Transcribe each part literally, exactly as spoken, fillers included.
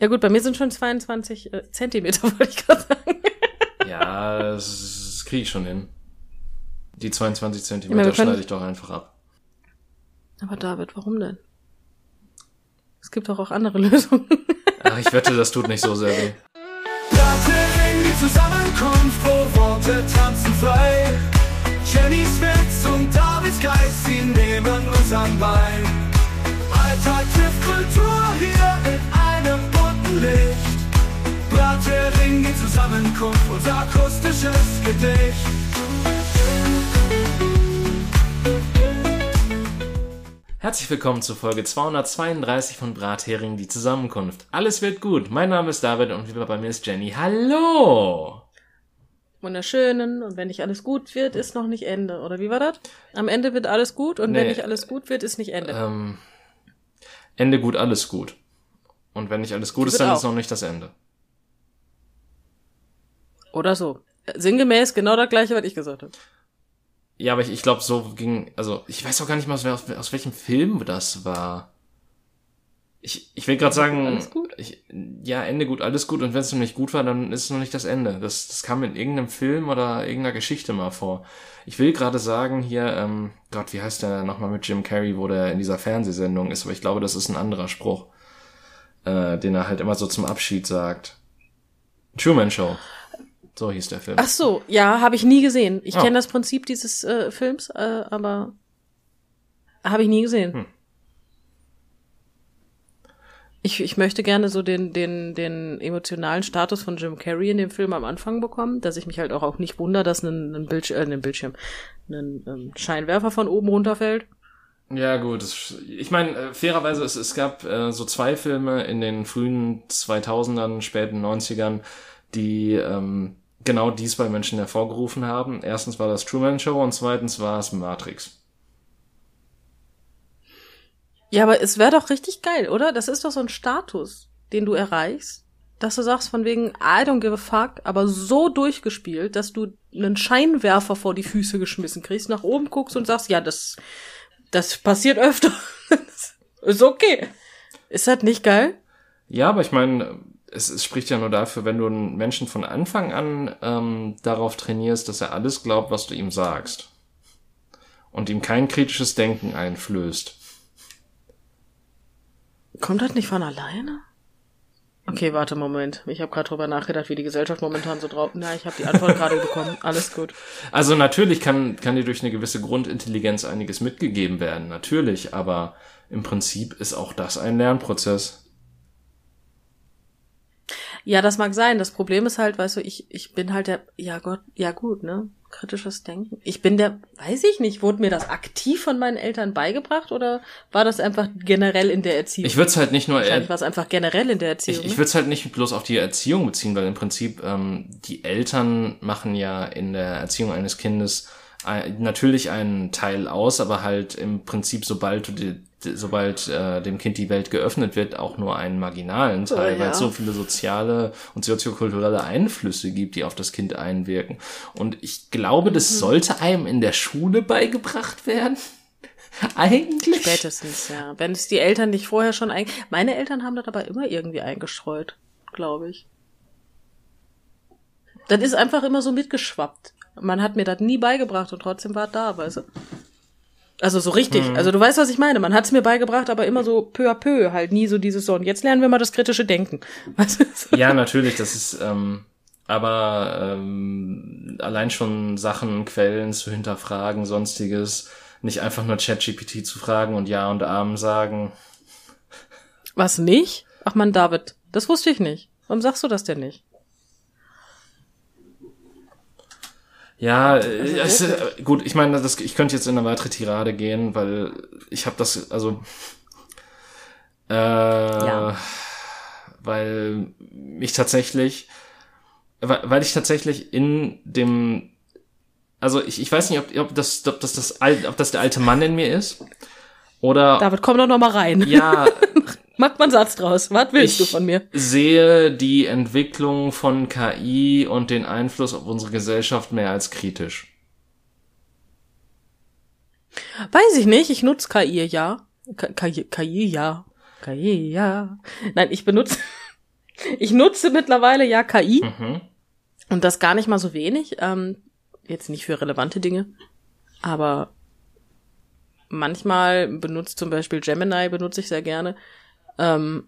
Ja gut, bei mir sind schon zweiundzwanzig äh, Zentimeter, wollte ich gerade sagen. Ja, das, das kriege ich schon hin. Die zweiundzwanzig Zentimeter ja, schneide ich doch einfach ab. Aber David, warum denn? Es gibt doch auch andere Lösungen. Ach, ich wette, das tut nicht so sehr weh. Brathering, die Zusammenkunft, wo Worte tanzen frei. Jennys Witz und Davids Geist, sie nehmen uns an Bein. Alltag trifft Kultur hier in einem bunten Licht. Brathering, die Zusammenkunft, unser akustisches Gedicht. Herzlich willkommen zur Folge zweihundertzweiunddreißig von Brathering, die Zusammenkunft. Alles wird gut. Mein Name ist David und wieder bei mir ist Jenny. Hallo! Wunderschönen, und wenn nicht alles gut wird, ist noch nicht Ende. Oder wie war das? Am Ende wird alles gut und nee, wenn nicht alles gut wird, ist nicht Ende. Ähm, Ende gut, alles gut. Und wenn nicht alles gut ist, dann auch. Ist noch nicht das Ende. Oder so. Sinngemäß genau das Gleiche, was ich gesagt habe. Ja, aber ich, ich glaube, so ging, also ich weiß auch gar nicht mal, aus, aus welchem Film das war. Ich, ich will gerade sagen, alles gut? Ich, ja, Ende gut, alles gut, und wenn es noch nicht gut war, dann ist es noch nicht das Ende. Das, das kam in irgendeinem Film oder irgendeiner Geschichte mal vor. Ich will gerade sagen hier, ähm, Gott, wie heißt der nochmal mit Jim Carrey, wo der in dieser Fernsehsendung ist, aber ich glaube, das ist ein anderer Spruch, äh, den er halt immer so zum Abschied sagt. Truman Show. So hieß der Film. Ach so, ja, habe ich nie gesehen. Ich oh. kenne das Prinzip dieses äh, Films, äh, aber habe ich nie gesehen. Hm. Ich, ich möchte gerne so den, den, den emotionalen Status von Jim Carrey in dem Film am Anfang bekommen, dass ich mich halt auch, auch nicht wundere, dass ein, ein, Bildsch- äh, ein Bildschirm, ein ähm, Scheinwerfer von oben runterfällt. Ja gut, das, ich meine, äh, fairerweise, es, es gab äh, so zwei Filme in den frühen zweitausendern, späten neunzigern, die ähm, genau dies bei Menschen hervorgerufen haben. Erstens war das Truman Show und zweitens war es Matrix. Ja, aber es wäre doch richtig geil, oder? Das ist doch so ein Status, den du erreichst, dass du sagst von wegen I don't give a fuck, aber so durchgespielt, dass du einen Scheinwerfer vor die Füße geschmissen kriegst, nach oben guckst und sagst, ja, das das passiert öfter. Ist okay. Ist das nicht geil? Ja, aber ich meine, es, es spricht ja nur dafür, wenn du einen Menschen von Anfang an ähm, darauf trainierst, dass er alles glaubt, was du ihm sagst. Und ihm kein kritisches Denken einflößt. Kommt das nicht von alleine? Okay, warte, Moment. Ich habe gerade drüber nachgedacht, wie die Gesellschaft momentan so drauf... Na, ich habe die Antwort gerade bekommen. Alles gut. Also natürlich kann, kann dir durch eine gewisse Grundintelligenz einiges mitgegeben werden. Natürlich, aber im Prinzip ist auch das ein Lernprozess. Ja, das mag sein. Das Problem ist halt, weißt du, ich ich bin halt der... Ja Gott, ja gut, ne? Kritisches Denken. Ich bin der... Weiß ich nicht, wurde mir das aktiv von meinen Eltern beigebracht oder war das einfach generell in der Erziehung? Ich würde es halt nicht nur... Wahrscheinlich war es einfach generell in der Erziehung. Ich, ich würde es halt nicht bloß auf die Erziehung beziehen, weil im Prinzip ähm, die Eltern machen ja in der Erziehung eines Kindes ein, natürlich einen Teil aus, aber halt im Prinzip, sobald du die, sobald äh, dem Kind die Welt geöffnet wird, auch nur einen marginalen Teil, oh, ja. Weil es so viele soziale und soziokulturelle Einflüsse gibt, die auf das Kind einwirken. Und ich glaube, das mhm. sollte einem in der Schule beigebracht werden. Eigentlich. Spätestens, ja. Wenn es die Eltern nicht vorher schon ein... Meine Eltern haben das aber immer irgendwie eingestreut, glaube ich. Das ist einfach immer so mitgeschwappt. Man hat mir das nie beigebracht und trotzdem war es da, weißt du. Also so richtig. Hm. Also du weißt, was ich meine. Man hat es mir beigebracht, aber immer so peu à peu. Halt nie so dieses so. Und jetzt lernen wir mal das kritische Denken. Weißt du? Ja, natürlich. Das ist... Ähm aber ähm, allein schon Sachen, Quellen zu hinterfragen, sonstiges... Nicht einfach nur ChatGPT zu fragen und Ja und Amen sagen. Was nicht? Ach man, David, das wusste ich nicht. Warum sagst du das denn nicht? Ja, also, es, gut, ich meine, das, ich könnte jetzt in eine weitere Tirade gehen, weil ich habe das, also äh, ja. weil ich tatsächlich, weil ich tatsächlich in dem Also ich, ich weiß nicht, ob, ob das, ob das das, ob das der alte Mann in mir ist oder. David, komm doch noch mal rein. Ja. Mach mal einen Satz draus. Was willst du von mir? Ich sehe die Entwicklung von K I und den Einfluss auf unsere Gesellschaft mehr als kritisch. Weiß ich nicht. Ich nutze K I, ja. K I, K I, ja. K I, ja. Nein, ich benutze, Ich nutze mittlerweile ja K I Mhm. und das gar nicht mal so wenig. Ähm, jetzt nicht für relevante Dinge, aber manchmal benutzt zum Beispiel Gemini, benutze ich sehr gerne, ähm,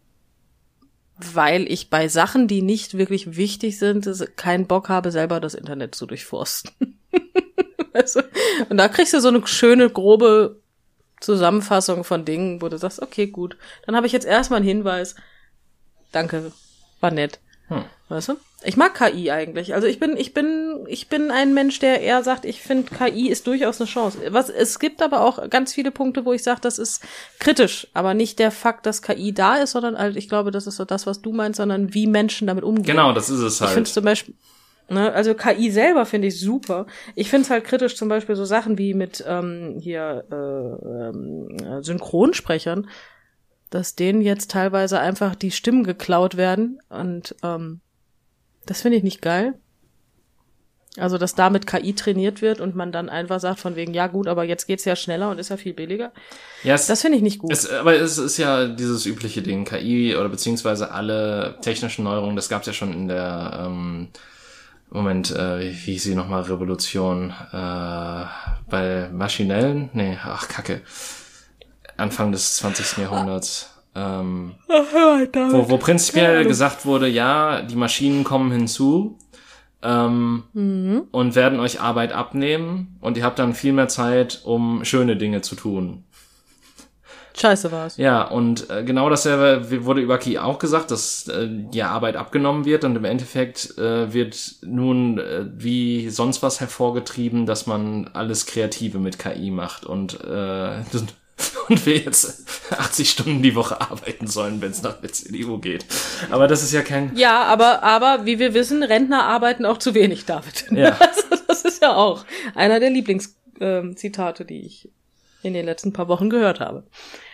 weil ich bei Sachen, die nicht wirklich wichtig sind, keinen Bock habe, selber das Internet zu durchforsten. Weißt du? Und da kriegst du so eine schöne, grobe Zusammenfassung von Dingen, wo du sagst, okay, gut, dann habe ich jetzt erstmal einen Hinweis. Danke, war nett. Hm. Weißt du? Ich mag K I eigentlich. Also ich bin, ich bin, ich bin ein Mensch, der eher sagt, ich finde, K I ist durchaus eine Chance. Was, es gibt aber auch ganz viele Punkte, wo ich sage, das ist kritisch. Aber nicht der Fakt, dass K I da ist, sondern halt, ich glaube, das ist so das, was du meinst, sondern wie Menschen damit umgehen. Genau, das ist es halt. Ich finde zum Beispiel, ne, also K I selber finde ich super. Ich finde es halt kritisch, zum Beispiel so Sachen wie mit ähm, hier äh, ähm, Synchronsprechern, dass denen jetzt teilweise einfach die Stimmen geklaut werden und ähm, das finde ich nicht geil. Also, dass da mit K I trainiert wird und man dann einfach sagt von wegen, ja gut, aber jetzt geht's ja schneller und ist ja viel billiger. Ja, es, das finde ich nicht gut. Es, aber es ist ja dieses übliche Ding, K I oder beziehungsweise alle technischen Neuerungen, das gab's ja schon in der, ähm, Moment, äh, wie, wie hieß sie nochmal, Revolution, äh, bei maschinellen, nee, ach Kacke, Anfang des zwanzigsten Jahrhunderts. Ähm, wo, wo prinzipiell gesagt wurde, ja, die Maschinen kommen hinzu ähm, mhm. und werden euch Arbeit abnehmen und ihr habt dann viel mehr Zeit, um schöne Dinge zu tun. Scheiße war's. Ja, und äh, genau dasselbe wurde über K I auch gesagt, dass äh, die Arbeit abgenommen wird und im Endeffekt äh, wird nun äh, wie sonst was hervorgetrieben, dass man alles Kreative mit K I macht und äh, und wir jetzt achtzig Stunden die Woche arbeiten sollen, wenn es nach der C D U geht. Aber das ist ja kein... Ja, aber aber wie wir wissen, Rentner arbeiten auch zu wenig, David. Ja. Also, das ist ja auch einer der Lieblingszitate, ähm, die ich in den letzten paar Wochen gehört habe.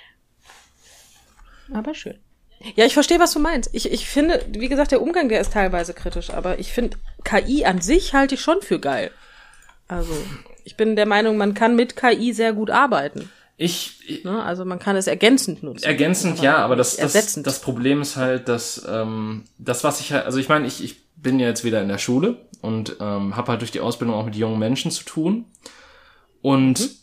Aber schön. Ja, ich verstehe, was du meinst. Ich ich finde, wie gesagt, der Umgang, der ist teilweise kritisch, aber ich finde, K I an sich halte ich schon für geil. Also, ich bin der Meinung, man kann mit K I sehr gut arbeiten. Ich, ich ne? Also man kann es ergänzend nutzen. Ergänzend, aber ja, aber das, das, das Problem ist halt, dass ähm, das, was ich halt, also ich meine, ich, ich bin ja jetzt wieder in der Schule und ähm, habe halt durch die Ausbildung auch mit jungen Menschen zu tun und mhm.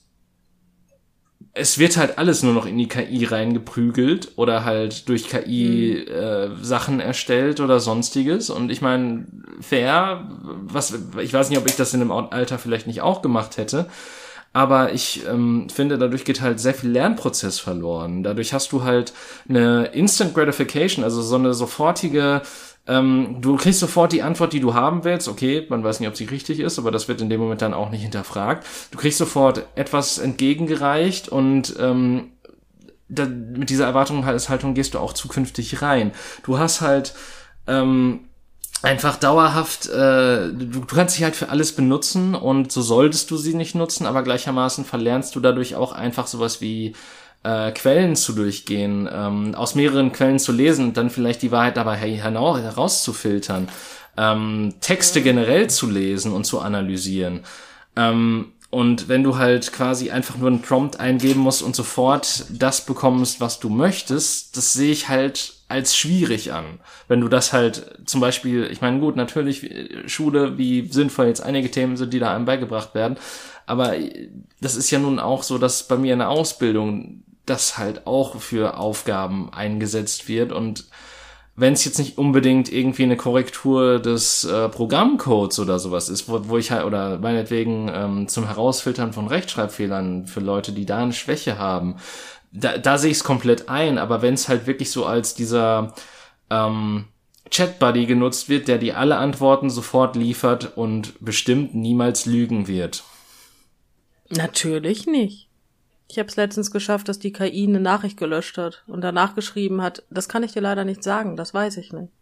es wird halt alles nur noch in die K I reingeprügelt oder halt durch K I mhm. äh, Sachen erstellt oder sonstiges und ich meine, fair, was, ich weiß nicht, ob ich das in dem Alter vielleicht nicht auch gemacht hätte, aber ich ähm, finde, dadurch geht halt sehr viel Lernprozess verloren. Dadurch hast du halt eine Instant Gratification, also so eine sofortige, ähm, du kriegst sofort die Antwort, die du haben willst. Okay, man weiß nicht, ob sie richtig ist, aber das wird in dem Moment dann auch nicht hinterfragt. Du kriegst sofort etwas entgegengereicht und ähm, da, mit dieser Erwartungshaltung gehst du auch zukünftig rein. Du hast halt ähm, einfach dauerhaft, äh, du, du kannst sie halt für alles benutzen und so solltest du sie nicht nutzen, aber gleichermaßen verlernst du dadurch auch einfach sowas wie äh, Quellen zu durchgehen, ähm, aus mehreren Quellen zu lesen und dann vielleicht die Wahrheit dabei herauszufiltern, ähm, Texte generell zu lesen und zu analysieren. Ähm, und wenn du halt quasi einfach nur einen Prompt eingeben musst und sofort das bekommst, was du möchtest, das sehe ich halt als schwierig an. Wenn du das halt zum Beispiel, ich meine, gut, natürlich Schule, wie sinnvoll jetzt einige Themen sind, die da einem beigebracht werden, aber das ist ja nun auch so, dass bei mir in der Ausbildung das halt auch für Aufgaben eingesetzt wird und wenn es jetzt nicht unbedingt irgendwie eine Korrektur des äh, Programmcodes oder sowas ist, wo, wo ich halt, oder meinetwegen ähm, zum Herausfiltern von Rechtschreibfehlern für Leute, die da eine Schwäche haben, da, da sehe ich es komplett ein, aber wenn es halt wirklich so als dieser ähm, Chat-Buddy genutzt wird, der dir alle Antworten sofort liefert und bestimmt niemals lügen wird. Natürlich nicht. Ich habe es letztens geschafft, dass die K I eine Nachricht gelöscht hat und danach geschrieben hat, das kann ich dir leider nicht sagen, das weiß ich nicht.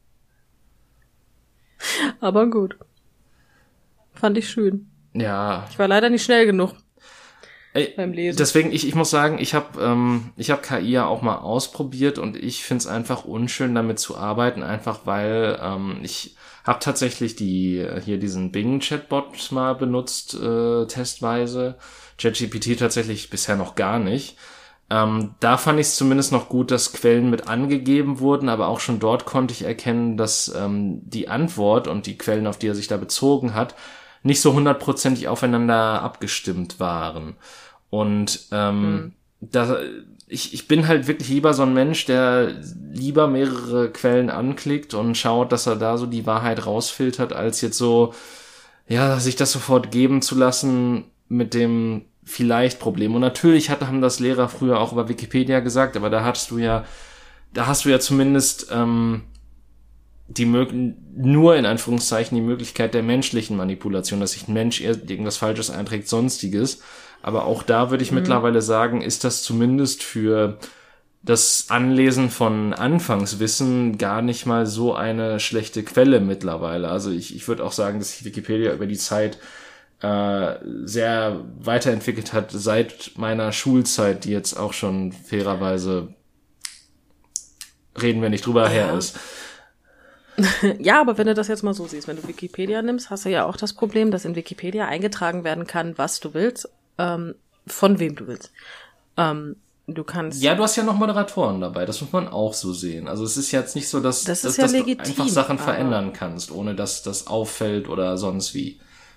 Aber gut. Fand ich schön. Ja. Ich war leider nicht schnell genug. Ey, beim Lesen. Deswegen, ich ich muss sagen, ich habe ähm, ich habe K I ja auch mal ausprobiert und ich find's einfach unschön, damit zu arbeiten, einfach weil ähm, ich habe tatsächlich die hier diesen Bing-Chatbot mal benutzt, äh, testweise. ChatGPT tatsächlich bisher noch gar nicht. Ähm, da fand ich es zumindest noch gut, dass Quellen mit angegeben wurden, aber auch schon dort konnte ich erkennen, dass ähm, die Antwort und die Quellen, auf die er sich da bezogen hat, nicht so hundertprozentig aufeinander abgestimmt waren. Und ähm, mhm. da, ich, ich bin halt wirklich lieber so ein Mensch, der lieber mehrere Quellen anklickt und schaut, dass er da so die Wahrheit rausfiltert, als jetzt so, ja, sich das sofort geben zu lassen mit dem vielleicht Problem. Und natürlich hat, haben das Lehrer früher auch über Wikipedia gesagt, aber da hattest du ja, da hast du ja zumindest ähm, die mög- nur in Anführungszeichen die Möglichkeit der menschlichen Manipulation, dass sich ein Mensch irgendwas Falsches einträgt, sonstiges. Aber auch da würde ich mhm. mittlerweile sagen, ist das zumindest für das Anlesen von Anfangswissen gar nicht mal so eine schlechte Quelle mittlerweile. Also ich, ich würde auch sagen, dass sich Wikipedia über die Zeit äh, sehr weiterentwickelt hat seit meiner Schulzeit, die jetzt auch schon fairerweise, reden wir nicht drüber, ja. her ist. Ja, aber wenn du das jetzt mal so siehst, wenn du Wikipedia nimmst, hast du ja auch das Problem, dass in Wikipedia eingetragen werden kann, was du willst, ähm, von wem du willst. Ähm, du kannst. Ja, du hast ja noch Moderatoren dabei, das muss man auch so sehen. Also es ist jetzt nicht so, dass, das dass, ja dass legitim, du einfach Sachen verändern kannst, ohne dass das auffällt oder sonst wie.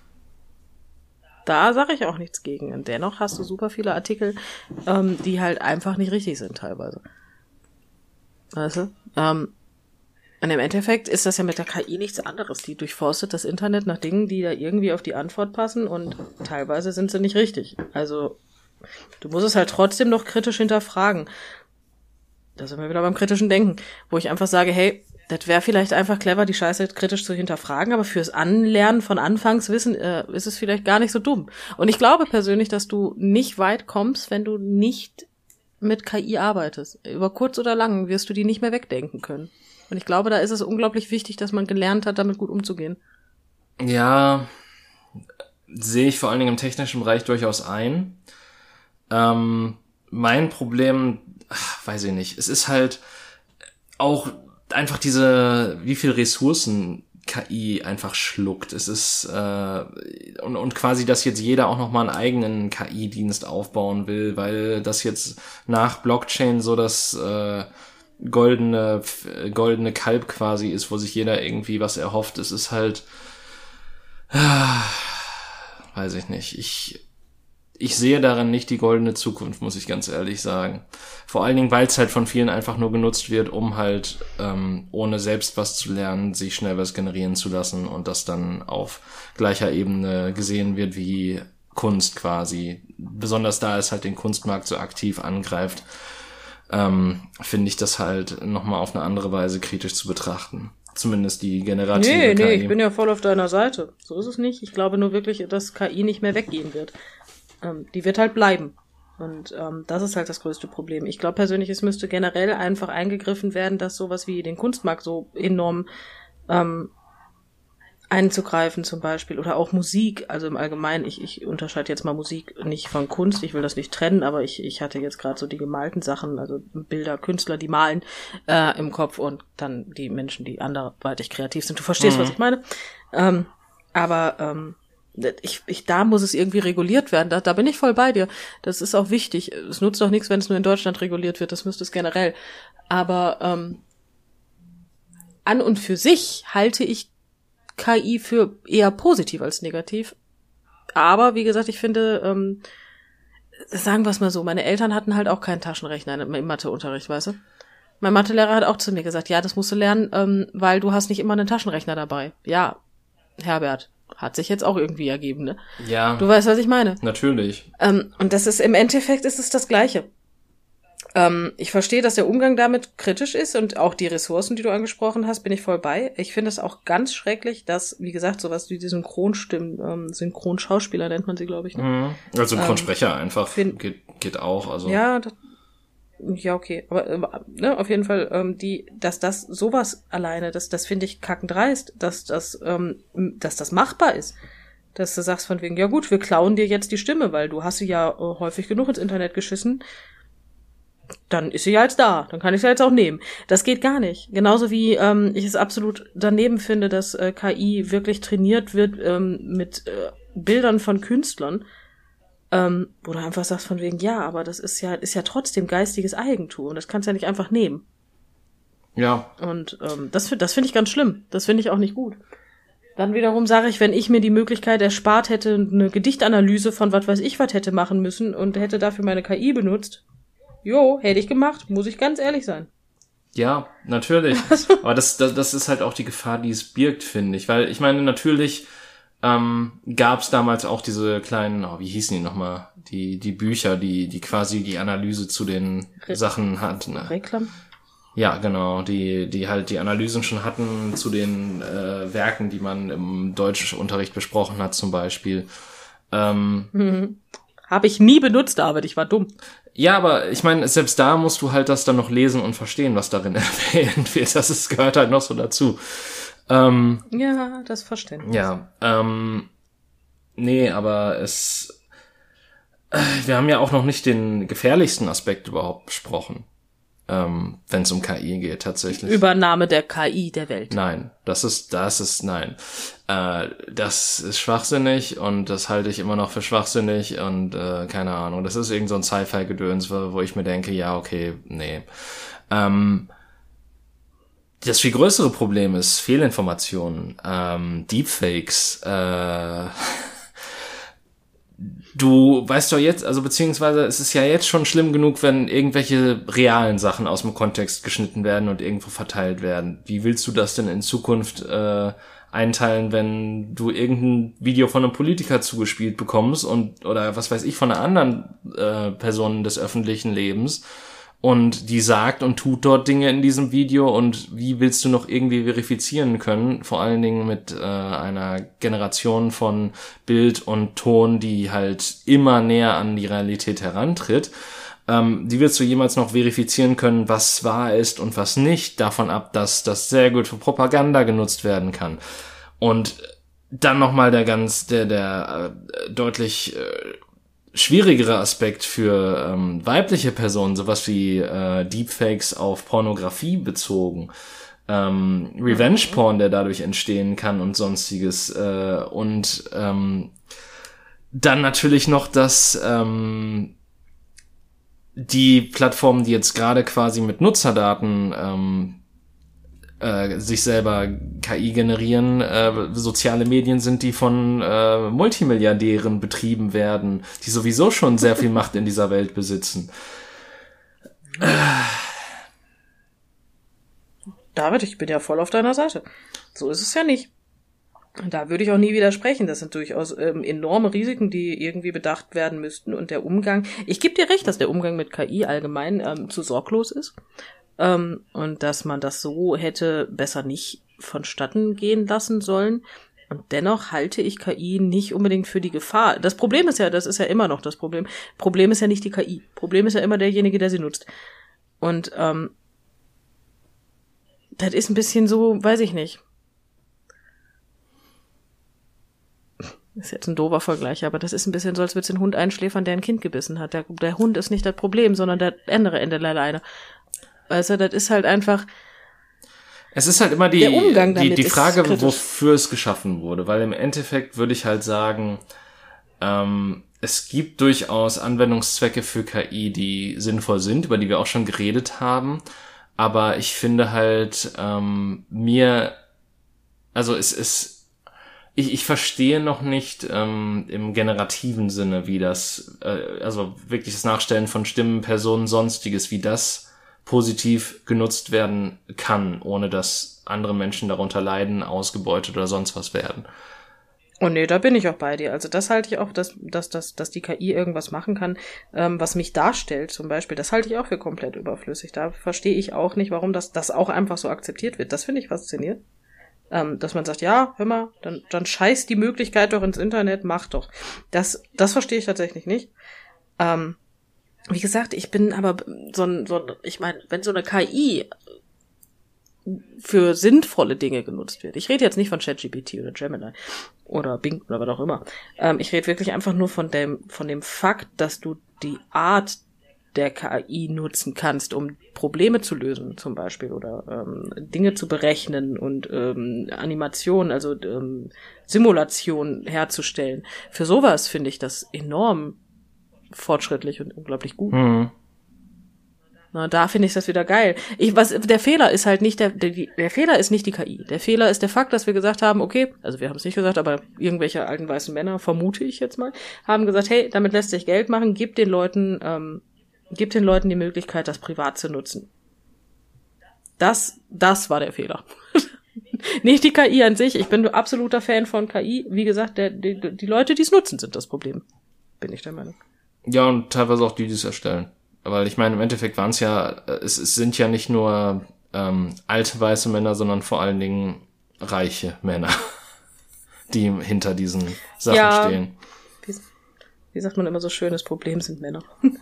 Da sage ich auch nichts gegen. Und dennoch hast du super viele Artikel, ähm, die halt einfach nicht richtig sind teilweise. Weißt du? Ähm, Und im Endeffekt ist das ja mit der K I nichts anderes. Die durchforstet das Internet nach Dingen, die da irgendwie auf die Antwort passen und teilweise sind sie nicht richtig. Also du musst es halt trotzdem noch kritisch hinterfragen. Da sind wir wieder beim kritischen Denken, wo ich einfach sage, hey, das wäre vielleicht einfach clever, die Scheiße kritisch zu hinterfragen, aber fürs Anlernen von Anfangswissen äh, ist es vielleicht gar nicht so dumm. Und ich glaube persönlich, dass du nicht weit kommst, wenn du nicht mit K I arbeitest. Über kurz oder lang wirst du die nicht mehr wegdenken können. Und ich glaube, da ist es unglaublich wichtig, dass man gelernt hat, damit gut umzugehen. Ja, sehe ich vor allen Dingen im technischen Bereich durchaus ein. Ähm, mein Problem, ach, weiß ich nicht, es ist halt auch einfach diese, wie viel Ressourcen K I einfach schluckt. Es ist, äh, und, und quasi, dass jetzt jeder auch nochmal einen eigenen K I-Dienst aufbauen will, weil das jetzt nach Blockchain so das, äh, goldene goldene Kalb quasi ist, wo sich jeder irgendwie was erhofft. Es ist halt ah, weiß ich nicht. Ich ich sehe daran nicht die goldene Zukunft, muss ich ganz ehrlich sagen. Vor allen Dingen, weil es halt von vielen einfach nur genutzt wird, um halt ähm, ohne selbst was zu lernen, sich schnell was generieren zu lassen und das dann auf gleicher Ebene gesehen wird wie Kunst quasi. Besonders da es halt den Kunstmarkt so aktiv angreift, Ähm, finde ich das halt nochmal auf eine andere Weise kritisch zu betrachten. Zumindest die generative nee, K I. Nee, ich bin ja voll auf deiner Seite. So ist es nicht. Ich glaube nur wirklich, dass K I nicht mehr weggehen wird. Ähm, die wird halt bleiben. Und ähm, das ist halt das größte Problem. Ich glaube persönlich, es müsste generell einfach eingegriffen werden, dass sowas wie den Kunstmarkt so enorm ähm, einzugreifen zum Beispiel oder auch Musik, also im Allgemeinen, ich, ich unterscheide jetzt mal Musik nicht von Kunst, ich will das nicht trennen, aber ich, ich hatte jetzt gerade so die gemalten Sachen, also Bilder, Künstler, die malen äh, im Kopf und dann die Menschen, die anderweitig kreativ sind. Du verstehst, mhm. was ich meine? Ähm, aber ähm, ich, ich, da muss es irgendwie reguliert werden, da, da bin ich voll bei dir. Das ist auch wichtig. Es nutzt auch nichts, wenn es nur in Deutschland reguliert wird, das müsste es generell. Aber ähm, an und für sich halte ich K I für eher positiv als negativ. Aber, wie gesagt, ich finde, ähm, sagen wir es mal so, meine Eltern hatten halt auch keinen Taschenrechner im Matheunterricht, weißt du? Mein Mathelehrer hat auch zu mir gesagt, ja, das musst du lernen, ähm, weil du hast nicht immer einen Taschenrechner dabei. Ja, Herbert, hat sich jetzt auch irgendwie ergeben, ne? Ja. Du weißt, was ich meine. Natürlich. Ähm, und das ist, im Endeffekt ist es das Gleiche. Ähm, ich verstehe, dass der Umgang damit kritisch ist und auch die Ressourcen, die du angesprochen hast, bin ich voll bei. Ich finde es auch ganz schrecklich, dass, wie gesagt, sowas wie die Synchronstimmen, ähm, Synchronschauspieler nennt man sie, glaube ich. Ne? Mhm. Also Synchronsprecher ähm, einfach find, geht, geht auch. Also ja, das, ja okay, aber äh, ne, auf jeden Fall, ähm, die, dass das sowas alleine, das, das finde ich kackendreist, dass das, ähm, dass das machbar ist. Dass du sagst von wegen, ja gut, wir klauen dir jetzt die Stimme, weil du hast sie ja äh, häufig genug ins Internet geschissen. Dann ist sie ja jetzt da, dann kann ich sie jetzt auch nehmen. Das geht gar nicht. Genauso wie ähm, ich es absolut daneben finde, dass äh, K I wirklich trainiert wird ähm, mit äh, Bildern von Künstlern. Ähm, wo du einfach sagst von wegen, ja, aber das ist ja, ist ja trotzdem geistiges Eigentum und das kannst du ja nicht einfach nehmen. Ja. Und ähm, das, das finde ich ganz schlimm. Das finde ich auch nicht gut. Dann wiederum sage ich, wenn ich mir die Möglichkeit erspart hätte, eine Gedichtanalyse von was weiß ich was hätte machen müssen und hätte dafür meine K I benutzt, jo, hätte ich gemacht, muss ich ganz ehrlich sein. Ja, natürlich. Also. Aber das, das, das ist halt auch die Gefahr, die es birgt, finde ich. Weil ich meine, natürlich ähm, gab es damals auch diese kleinen, oh, wie hießen die nochmal, die die Bücher, die die quasi die Analyse zu den Re- Sachen hatten. Reklam? Ja, genau, die die halt die Analysen schon hatten zu den äh, Werken, die man im Deutschunterricht besprochen hat zum Beispiel. Ähm, mhm. Habe ich nie benutzt, aber ich war dumm. Ja, aber ich meine, selbst da musst du halt das dann noch lesen und verstehen, was darin erwähnt wird. Das ist, gehört halt noch so dazu. Ähm, ja, das Verständnis. Ja, ähm, nee, aber es, äh, wir haben ja auch noch nicht den gefährlichsten Aspekt überhaupt besprochen, ähm, wenn es um K I geht tatsächlich. Übernahme der K I der Welt. Nein, das ist, das ist, nein. Äh, das ist schwachsinnig und das halte ich immer noch für schwachsinnig und äh, keine Ahnung. Das ist irgend so ein Sci-Fi-Gedöns, wo, wo ich mir denke, ja, okay, nee. Ähm, das viel größere Problem ist Fehlinformationen, ähm, Deepfakes, äh, du weißt doch jetzt, also beziehungsweise es ist ja jetzt schon schlimm genug, wenn irgendwelche realen Sachen aus dem Kontext geschnitten werden und irgendwo verteilt werden. Wie willst du das denn in Zukunft äh, einteilen, wenn du irgendein Video von einem Politiker zugespielt bekommst und oder was weiß ich von einer anderen äh, Person des öffentlichen Lebens und die sagt und tut dort Dinge in diesem Video und wie willst du noch irgendwie verifizieren können, vor allen Dingen mit äh, einer Generation von Bild und Ton, die halt immer näher an die Realität herantritt. Ähm, wie willst du jemals noch verifizieren können, was wahr ist und was nicht, davon ab, dass das sehr gut für Propaganda genutzt werden kann. Und dann nochmal der ganz, der, der äh, deutlich äh, schwierigere Aspekt für ähm, weibliche Personen, sowas wie äh, Deepfakes auf Pornografie bezogen, ähm, Revenge-Porn, der dadurch entstehen kann und sonstiges äh, und ähm, dann natürlich noch das ähm, die Plattformen, die jetzt gerade quasi mit Nutzerdaten ähm, äh, sich selber K I generieren, äh, soziale Medien sind, die von äh, Multimilliardären betrieben werden, die sowieso schon sehr viel Macht in dieser Welt besitzen. David, ich bin ja voll auf deiner Seite. So ist es ja nicht. Da würde ich auch nie widersprechen. Das sind durchaus ähm, enorme Risiken, die irgendwie bedacht werden müssten. Und der Umgang, ich gebe dir recht, dass der Umgang mit K I allgemein ähm, zu sorglos ist. Ähm, und dass man das so hätte besser nicht vonstatten gehen lassen sollen. Und dennoch halte ich K I nicht unbedingt für die Gefahr. Das Problem ist ja, das ist ja immer noch das Problem. Problem ist ja nicht die K I. Problem ist ja immer derjenige, der sie nutzt. Und ähm, das ist ein bisschen so, weiß ich nicht. Ist jetzt ein doofer Vergleich, aber das ist ein bisschen so, als würdest du den Hund einschläfern, der ein Kind gebissen hat. Der, der Hund ist nicht das Problem, sondern der andere Ende der Leine. Weißt du, das ist halt einfach... Es ist halt immer die, der Umgang die, damit die Frage, ist wofür es geschaffen wurde. Weil im Endeffekt würde ich halt sagen, ähm, es gibt durchaus Anwendungszwecke für K I, die sinnvoll sind, über die wir auch schon geredet haben. Aber ich finde halt, ähm, mir... Also es ist... Ich, ich verstehe noch nicht ähm, im generativen Sinne, wie das, äh, also wirklich das Nachstellen von Stimmen, Personen, Sonstiges, wie das positiv genutzt werden kann, ohne dass andere Menschen darunter leiden, ausgebeutet oder sonst was werden. Oh nee, da bin ich auch bei dir. Also das halte ich auch, dass, dass, dass, dass die K I irgendwas machen kann, ähm, was mich darstellt zum Beispiel. Das halte ich auch für komplett überflüssig. Da verstehe ich auch nicht, warum das, das auch einfach so akzeptiert wird. Das finde ich faszinierend. Ähm, dass man sagt, ja, hör mal, dann, dann scheiß die Möglichkeit doch ins Internet, mach doch. Das, das verstehe ich tatsächlich nicht. Ähm, wie gesagt, ich bin aber so ein, so ein, ich meine, wenn so eine K I für sinnvolle Dinge genutzt wird, ich rede jetzt nicht von ChatGPT oder Gemini oder Bing oder was auch immer, ähm, ich rede wirklich einfach nur von dem, von dem Fakt, dass du die Art der K I nutzen kannst, um Probleme zu lösen zum Beispiel oder ähm, Dinge zu berechnen und ähm, Animationen, also ähm, Simulationen herzustellen. Für sowas finde ich das enorm fortschrittlich und unglaublich gut. Mhm. Na, da finde ich das wieder geil. Ich, was, der Fehler ist halt nicht der, der, der Fehler ist nicht die K I. Der Fehler ist der Fakt, dass wir gesagt haben, okay, also wir haben es nicht gesagt, aber irgendwelche alten weißen Männer, vermute ich jetzt mal, haben gesagt, hey, damit lässt sich Geld machen, gib den Leuten, ähm, gib den Leuten die Möglichkeit, das privat zu nutzen. Das, das war der Fehler. Nicht die K I an sich. Ich bin absoluter Fan von K I. Wie gesagt, der, die, die Leute, die es nutzen, sind das Problem. Bin ich der Meinung. Ja, und teilweise auch die, die es erstellen. Weil ich meine, im Endeffekt waren es ja, es, es sind ja nicht nur ähm, alte weiße Männer, sondern vor allen Dingen reiche Männer, die hinter diesen Sachen ja, stehen. Wie, wie sagt man immer so schön, das Problem sind Männer.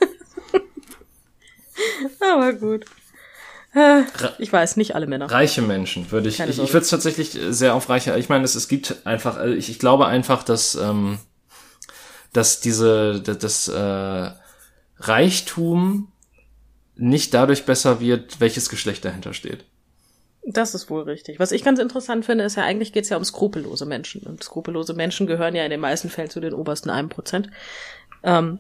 Aber gut. Äh, ich weiß, nicht alle Männer. Reiche Menschen würde ich, Keine ich, ich würde es tatsächlich sehr auf reiche, ich meine, es, es gibt einfach, ich, ich glaube einfach, dass, ähm, dass diese, das, das äh, Reichtum nicht dadurch besser wird, welches Geschlecht dahinter steht. Das ist wohl richtig. Was ich ganz interessant finde, ist ja, eigentlich geht es ja um skrupellose Menschen. Und skrupellose Menschen gehören ja in den meisten Fällen zu den obersten einen Prozent. Ähm,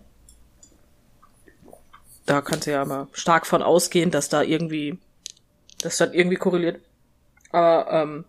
da kannst du ja mal stark von ausgehen, dass da irgendwie, das dann irgendwie korreliert. Aber, ähm,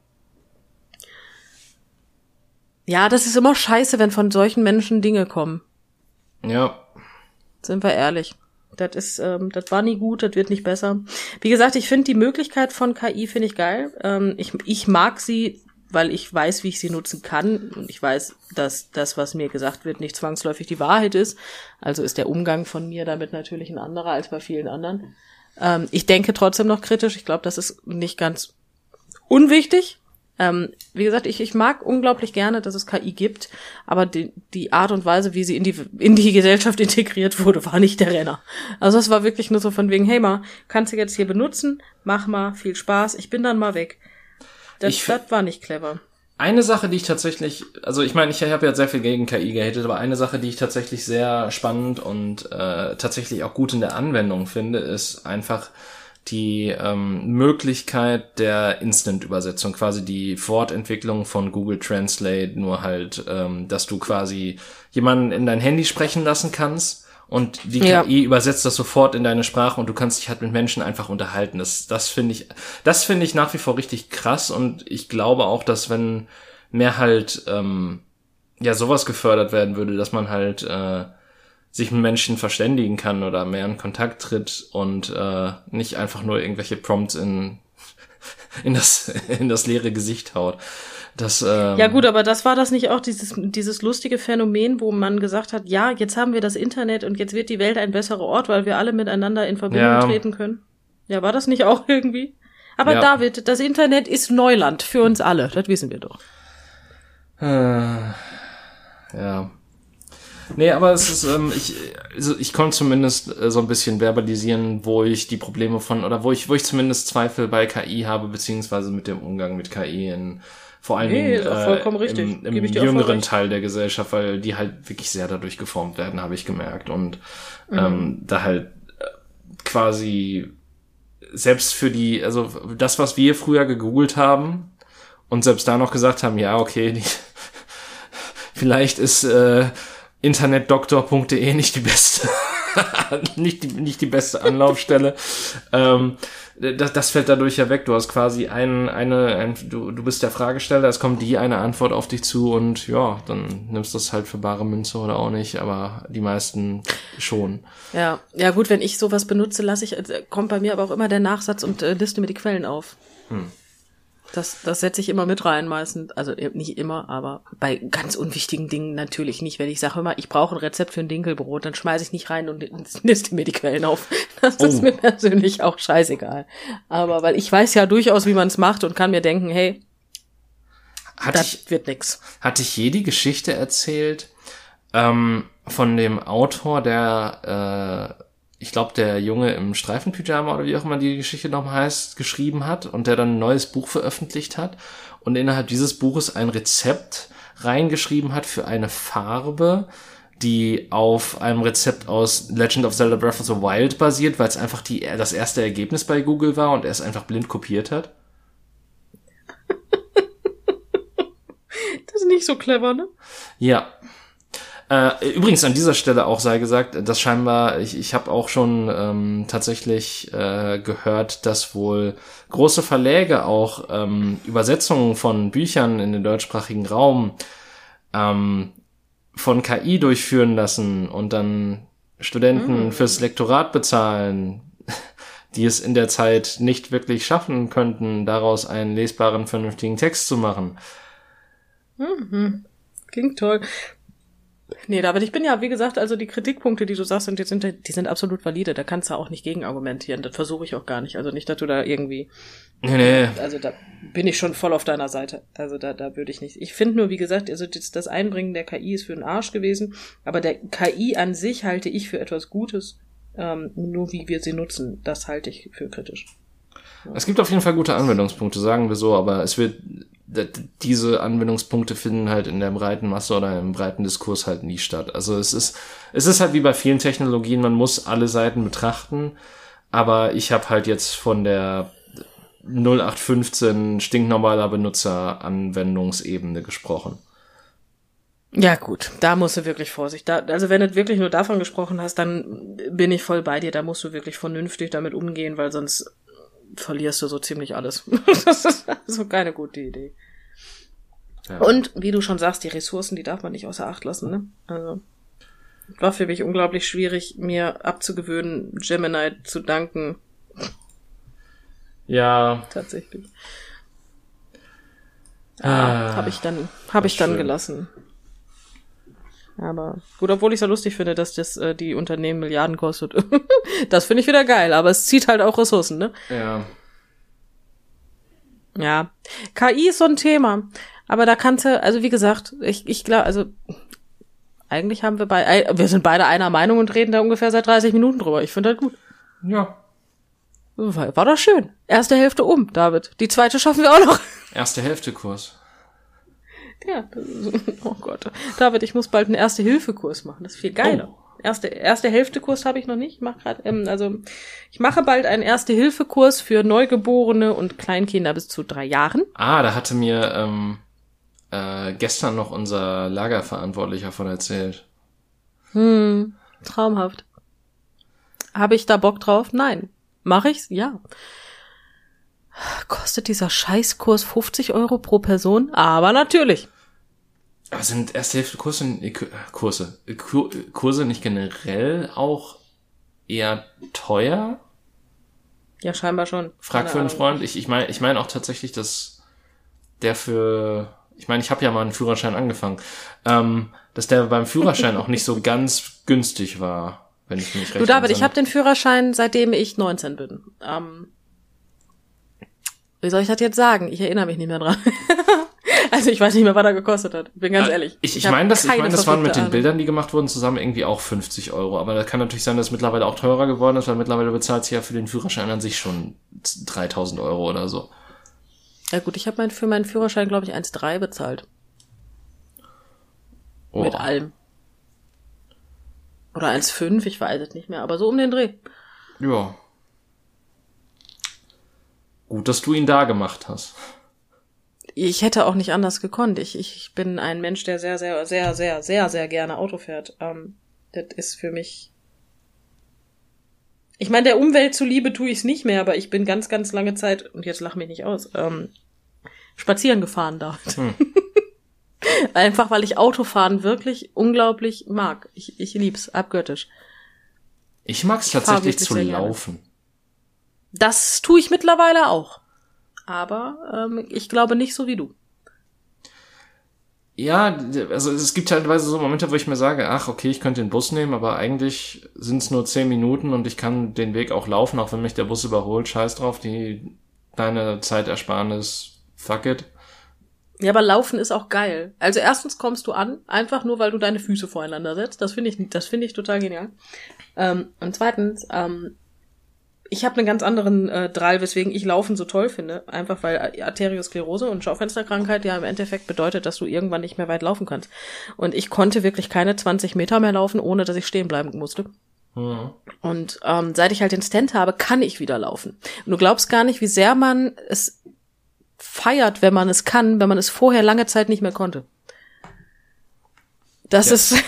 ja, das ist immer scheiße, wenn von solchen Menschen Dinge kommen. Ja. Sind wir ehrlich. Das ist, ähm, das war nie gut, das wird nicht besser. Wie gesagt, ich finde die Möglichkeit von K I finde ich geil. Ähm, ich, ich mag sie, weil ich weiß, wie ich sie nutzen kann. Und ich weiß, dass das, was mir gesagt wird, nicht zwangsläufig die Wahrheit ist. Also ist der Umgang von mir damit natürlich ein anderer als bei vielen anderen. Ähm, ich denke trotzdem noch kritisch. Ich glaube, das ist nicht ganz unwichtig. Ähm, wie gesagt, ich, ich mag unglaublich gerne, dass es K I gibt, aber die, die Art und Weise, wie sie in die, in die Gesellschaft integriert wurde, war nicht der Renner. Also es war wirklich nur so von wegen, hey mal, kannst du jetzt hier benutzen, mach mal, viel Spaß, ich bin dann mal weg. Das, ich, das war nicht clever. Eine Sache, die ich tatsächlich, also ich meine, ich habe ja sehr viel gegen K I gehatet, aber eine Sache, die ich tatsächlich sehr spannend und äh, tatsächlich auch gut in der Anwendung finde, ist einfach die ähm, Möglichkeit der Instant-Übersetzung, quasi die Fortentwicklung von Google Translate, nur halt, ähm, dass du quasi jemanden in dein Handy sprechen lassen kannst und die ja. K I übersetzt das sofort in deine Sprache und du kannst dich halt mit Menschen einfach unterhalten. Das, das finde ich, das finde ich nach wie vor richtig krass und ich glaube auch, dass wenn mehr halt ähm, ja sowas gefördert werden würde, dass man halt äh, sich mit Menschen verständigen kann oder mehr in Kontakt tritt und äh, nicht einfach nur irgendwelche Prompts in in das in das leere Gesicht haut. Das ähm, ja gut, aber das war das nicht auch dieses dieses lustige Phänomen, wo man gesagt hat, ja, jetzt haben wir das Internet und jetzt wird die Welt ein besserer Ort, weil wir alle miteinander in Verbindung ja. treten können. Ja, war das nicht auch irgendwie? Aber ja. David, das Internet ist Neuland für uns alle, das wissen wir doch. Äh, ja. Nee, aber es ist, ähm, ich, also ich konnte zumindest äh, so ein bisschen verbalisieren, wo ich die Probleme von, oder wo ich, wo ich zumindest Zweifel bei K I habe, beziehungsweise mit dem Umgang mit K I in, vor allen nee, Dingen äh, im, im jüngeren Teil der Gesellschaft, weil die halt wirklich sehr dadurch geformt werden, habe ich gemerkt. Und mhm. ähm, da halt äh, quasi selbst für die, also das, was wir früher gegoogelt haben und selbst da noch gesagt haben, ja, okay, die, vielleicht ist äh, internetdoktor punkt de nicht die beste nicht die nicht die beste Anlaufstelle. ähm, das, das fällt dadurch ja weg. Du hast quasi ein, eine ein, du du bist der Fragesteller, es kommt die eine Antwort auf dich zu und ja, dann nimmst du das halt für bare Münze oder auch nicht, aber die meisten schon. Ja, ja gut, wenn ich sowas benutze, lasse ich kommt bei mir aber auch immer der Nachsatz und äh, liste mir die Quellen auf. Hm. Das, das setze ich immer mit rein meistens. Also nicht immer, aber bei ganz unwichtigen Dingen natürlich nicht. Wenn ich sage immer, ich brauche ein Rezept für ein Dinkelbrot, dann schmeiße ich nicht rein und niste mir die Quellen auf. Das ist oh. mir persönlich auch scheißegal. Aber weil ich weiß ja durchaus, wie man es macht und kann mir denken, hey, hat das ich, wird nix. Hatte ich je die Geschichte erzählt ähm, von dem Autor, der äh, ich glaube, der Junge im Streifenpyjama oder wie auch immer die Geschichte nochmal heißt, geschrieben hat und der dann ein neues Buch veröffentlicht hat und innerhalb dieses Buches ein Rezept reingeschrieben hat für eine Farbe, die auf einem Rezept aus Legend of Zelda Breath of the Wild basiert, weil es einfach die das erste Ergebnis bei Google war und er es einfach blind kopiert hat. Das ist nicht so clever, ne? Ja. Äh, übrigens an dieser Stelle auch sei gesagt, dass scheinbar, ich, ich habe auch schon ähm, tatsächlich äh, gehört, dass wohl große Verläge auch ähm, Übersetzungen von Büchern in den deutschsprachigen Raum ähm, von K I durchführen lassen und dann Studenten mm. fürs Lektorat bezahlen, die es in der Zeit nicht wirklich schaffen könnten, daraus einen lesbaren, vernünftigen Text zu machen. Mhm. Klingt toll. Nee, David, ich bin ja, wie gesagt, also die Kritikpunkte, die du sagst, und die sind, die sind absolut valide. Da kannst du auch nicht gegen argumentieren. Das versuche ich auch gar nicht. Also nicht, dass du da irgendwie... Nee, nee. Also da bin ich schon voll auf deiner Seite. Also da, da würde ich nicht... Ich finde nur, wie gesagt, also das, das Einbringen der K I ist für den Arsch gewesen. Aber der K I an sich halte ich für etwas Gutes. Ähm, nur wie wir sie nutzen, das halte ich für kritisch. Ja. Es gibt auf jeden Fall gute Anwendungspunkte, sagen wir so, aber es wird... diese Anwendungspunkte finden halt in der breiten Masse oder im breiten Diskurs halt nie statt. Also es ist es ist halt wie bei vielen Technologien, man muss alle Seiten betrachten, aber ich habe halt jetzt von der null acht fünfzehn stinknormaler Benutzer Anwendungsebene gesprochen. Ja gut, da musst du wirklich Vorsicht. Da, also wenn du wirklich nur davon gesprochen hast, dann bin ich voll bei dir, da musst du wirklich vernünftig damit umgehen, weil sonst verlierst du so ziemlich alles. Das ist also keine gute Idee. Ja. Und, wie du schon sagst, die Ressourcen, die darf man nicht außer Acht lassen, ne? Also, war für mich unglaublich schwierig, mir abzugewöhnen, Gemini zu danken. Ja. Tatsächlich. Ah, habe ich dann, habe ich dann schön. gelassen. Aber gut, obwohl ich es ja lustig finde, dass das äh, die Unternehmen Milliarden kostet. Das finde ich wieder geil, aber es zieht halt auch Ressourcen, ne? Ja. Ja. K I ist so ein Thema. Aber da kannst du, also wie gesagt, ich, ich glaube, also eigentlich haben wir bei, wir sind beide einer Meinung und reden da ungefähr seit dreißig Minuten drüber. Ich finde das gut. Ja. War, war doch schön. Erste Hälfte um, David. Die zweite schaffen wir auch noch. Erste Hälfte Kurs. Ja, das ist, oh Gott. David, ich muss bald einen Erste-Hilfe-Kurs machen. Das ist viel geiler. Oh. Erste, erste Hälfte-Kurs habe ich noch nicht. Ich mach grad, ähm, also ich mache bald einen Erste-Hilfe-Kurs für Neugeborene und Kleinkinder bis zu drei Jahren. Ah, da hatte mir ähm, äh, gestern noch unser Lagerverantwortlicher von erzählt. Hm, traumhaft. Habe ich da Bock drauf? Nein. Mache ich's? Ja. Kostet dieser Scheißkurs fünfzig Euro pro Person? Aber natürlich. Aber sind Erste-Hilfe-Kurse Kurse, Kurse nicht generell auch eher teuer? Ja, scheinbar schon. Frag für einen Freund. Ich, ich meine ich meine auch tatsächlich, dass der für, ich meine, ich habe ja mal einen Führerschein angefangen, ähm, dass der beim Führerschein auch nicht so ganz günstig war, wenn ich mich recht Du David, ich habe den Führerschein, seitdem ich neunzehn bin. Ähm, wie soll ich das jetzt sagen? Ich erinnere mich nicht mehr dran. Also ich weiß nicht mehr, was er gekostet hat. Bin ganz ehrlich. Ich, ich, ich meine, das, ich mein, das waren mit den Bildern, die gemacht wurden, zusammen irgendwie auch fünfzig Euro. Aber das kann natürlich sein, dass es mittlerweile auch teurer geworden ist, weil mittlerweile bezahlt sich ja für den Führerschein an sich schon dreitausend Euro oder so. Ja gut, ich habe mein, für meinen Führerschein, glaube ich, eins Komma drei bezahlt. Oh. Mit allem. Oder eins Komma fünf, ich weiß es nicht mehr. Aber so um den Dreh. Ja. Gut, dass du ihn da gemacht hast. Ich hätte auch nicht anders gekonnt. Ich, ich bin ein Mensch, der sehr, sehr, sehr, sehr, sehr, sehr gerne Auto fährt. Ähm, das ist für mich... Ich meine, der Umwelt zuliebe tue ich es nicht mehr, aber ich bin ganz, ganz lange Zeit, und jetzt lach mich nicht aus, ähm, spazieren gefahren da. Hm. Einfach, weil ich Autofahren wirklich unglaublich mag. Ich, ich lieb's, abgöttisch. Ich mag's tatsächlich zu laufen. Das tue ich mittlerweile auch. Aber ähm, ich glaube nicht so wie du. Ja, also es gibt teilweise so Momente, wo ich mir sage, ach, okay, ich könnte den Bus nehmen, aber eigentlich sind es nur zehn Minuten und ich kann den Weg auch laufen, auch wenn mich der Bus überholt. Scheiß drauf, die kleine Zeitersparnis, fuck it. Ja, aber Laufen ist auch geil. Also erstens kommst du an, einfach nur, weil du deine Füße voreinander setzt. Das finde ich, das finde ich total genial. Ähm, und zweitens, ähm, ich habe einen ganz anderen äh, Drall, weswegen ich Laufen so toll finde. Einfach weil Arteriosklerose und Schaufensterkrankheit ja im Endeffekt bedeutet, dass du irgendwann nicht mehr weit laufen kannst. Und ich konnte wirklich keine zwanzig Meter mehr laufen, ohne dass ich stehen bleiben musste. Mhm. Und ähm, seit ich halt den Stent habe, kann ich wieder laufen. Und du glaubst gar nicht, wie sehr man es feiert, wenn man es kann, wenn man es vorher lange Zeit nicht mehr konnte. Das ja. ist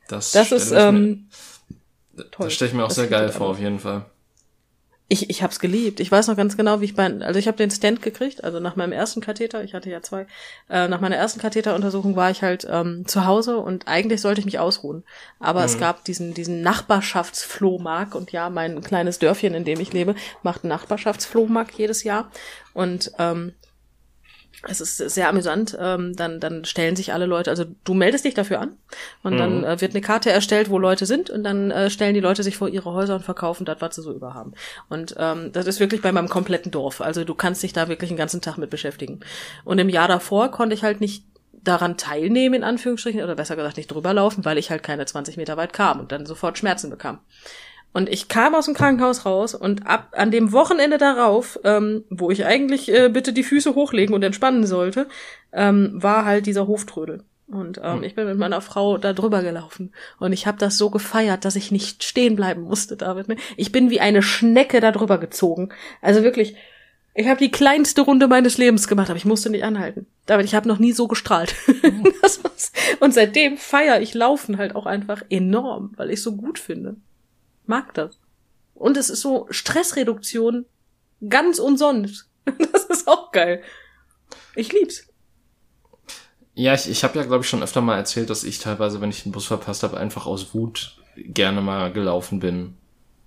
Das, Das ist ähm, mir, toll. Das stelle ich mir auch Das sehr geil klingt vor, aber- auf jeden Fall. Ich, ich hab's geliebt. Ich weiß noch ganz genau, wie ich bei, also ich habe den Stent gekriegt, also nach meinem ersten Katheter, ich hatte ja zwei, äh, nach meiner ersten Katheteruntersuchung war ich halt ähm, zu Hause und eigentlich sollte ich mich ausruhen. Aber Mhm. es gab diesen, diesen Nachbarschaftsflohmarkt und ja, mein kleines Dörfchen, in dem ich lebe, macht einen Nachbarschaftsflohmarkt jedes Jahr und ähm, es ist sehr amüsant, ähm, dann, dann stellen sich alle Leute, also du meldest dich dafür an und Mhm. dann äh, wird eine Karte erstellt, wo Leute sind und dann äh, stellen die Leute sich vor ihre Häuser und verkaufen das, was sie so überhaben. Und ähm, das ist wirklich bei meinem kompletten Dorf, also du kannst dich da wirklich den ganzen Tag mit beschäftigen. Und im Jahr davor konnte ich halt nicht daran teilnehmen, in Anführungsstrichen, oder besser gesagt nicht drüber laufen, weil ich halt keine zwanzig Meter weit kam und dann sofort Schmerzen bekam. Und ich kam aus dem Krankenhaus raus und ab an dem Wochenende darauf, ähm, wo ich eigentlich äh, bitte die Füße hochlegen und entspannen sollte, ähm, war halt dieser Hoftrödel. Und ähm, ich bin mit meiner Frau da drüber gelaufen. Und ich habe das so gefeiert, dass ich nicht stehen bleiben musste, David. Ne? Ich bin wie eine Schnecke da drüber gezogen. Also wirklich, ich habe die kleinste Runde meines Lebens gemacht, aber ich musste nicht anhalten. David, ich habe noch nie so gestrahlt. Das war's. Und seitdem feiere ich Laufen halt auch einfach enorm, weil ich so gut finde. Mag das. Und es ist so Stressreduktion ganz umsonst. Das ist auch geil. Ich lieb's. Ja, ich, ich habe ja, glaube ich, schon öfter mal erzählt, dass ich teilweise, wenn ich den Bus verpasst habe, einfach aus Wut gerne mal gelaufen bin.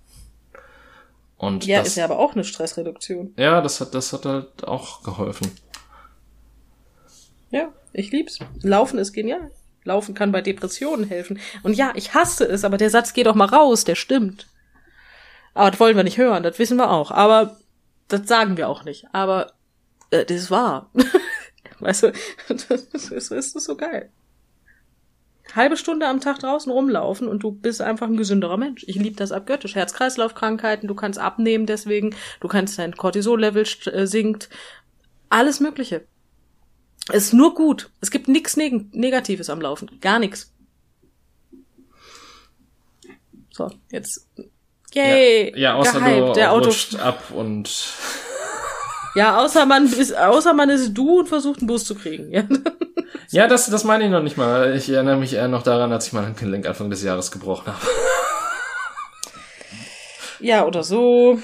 Und Ja, das, ist ja aber auch eine Stressreduktion. ja, das hat, das hat halt auch geholfen. Ja, ich lieb's. Laufen ist genial. Laufen kann bei Depressionen helfen. Und ja, ich hasse es, aber der Satz, geh doch mal raus, der stimmt. Aber das wollen wir nicht hören, das wissen wir auch. Aber das sagen wir auch nicht. Aber äh, das ist wahr. Weißt du, das ist, das ist so geil. Halbe Stunde am Tag draußen rumlaufen und du bist einfach ein gesünderer Mensch. Ich liebe das abgöttisch. Herz-Kreislauf-Krankheiten, du kannst abnehmen deswegen, du kannst dein Cortisol-Level äh, sinkt. Alles Mögliche. Es ist nur gut. Es gibt nichts Neg- Negatives am Laufen. Gar nichts. So, jetzt. Yay! Ja, ja, außer gehypt, du der Auto. rutscht ab und Ja, außer man ist, außer man ist du und versucht einen Bus zu kriegen. Ja, ja, das, das meine ich noch nicht mal. Ich erinnere mich eher noch daran, als ich mein Handgelenk Anfang des Jahres gebrochen habe. ja oder so.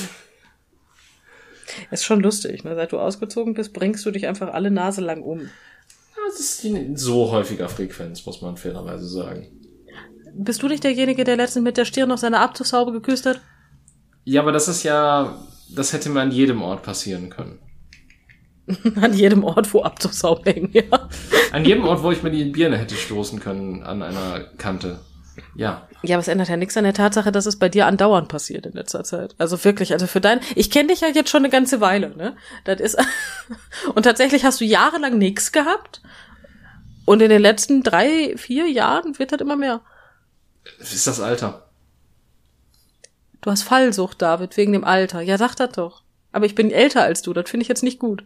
Ist schon lustig, ne? Seit du ausgezogen bist, bringst du dich einfach alle Nase lang um. Das ist in so häufiger Frequenz, muss man fairerweise sagen. Bist du nicht derjenige, der letztens mit der Stirn noch seine Abzugshaube geküsst hat? Ja, aber das ist ja, das hätte mir an jedem Ort passieren können. An jedem Ort, wo Abzugshauben hängen, ja. An jedem Ort, wo ich mir die Birne hätte stoßen können, an einer Kante. Ja. Ja, aber es ändert ja nichts an der Tatsache, dass es bei dir andauernd passiert in letzter Zeit. Also wirklich, also für dein, ich kenne dich ja jetzt schon eine ganze Weile, ne? Das ist, und tatsächlich hast du jahrelang nichts gehabt. Und in den letzten drei, vier Jahren wird das immer mehr. Das ist das Alter. Du hast Fallsucht, David, wegen dem Alter. Ja, sag das doch. Aber ich bin älter als du, das finde ich jetzt nicht gut.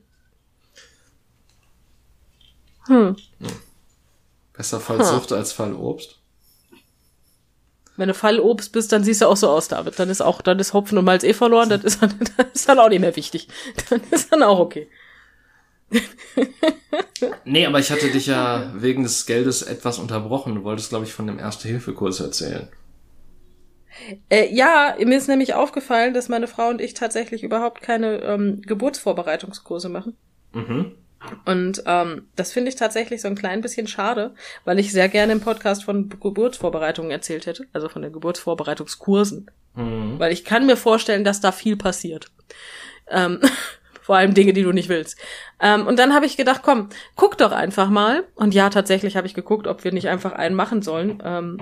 Hm. Besser Fallsucht als Fallobst. Wenn du Fallobst bist, dann siehst du auch so aus, David. Dann ist auch, dann ist Hopfen und Malz eh verloren, das ist, dann, das ist dann auch nicht mehr wichtig. Dann ist dann auch okay. Nee, aber ich hatte dich ja wegen des Geldes etwas unterbrochen. Du wolltest, glaube ich, von dem Erste-Hilfe-Kurs erzählen. Äh, ja, mir ist nämlich aufgefallen, dass meine Frau und ich tatsächlich überhaupt keine ähm, Geburtsvorbereitungskurse machen. Mhm. Und ähm, das finde ich tatsächlich so ein klein bisschen schade, weil ich sehr gerne im Podcast von Geburtsvorbereitungen erzählt hätte, also von den Geburtsvorbereitungskursen. Mhm. Weil ich kann mir vorstellen, dass da viel passiert. Ähm, vor allem Dinge, die du nicht willst. Ähm, und dann habe ich gedacht, komm, guck doch einfach mal. Und ja, tatsächlich habe ich geguckt, ob wir nicht einfach einen machen sollen, ähm,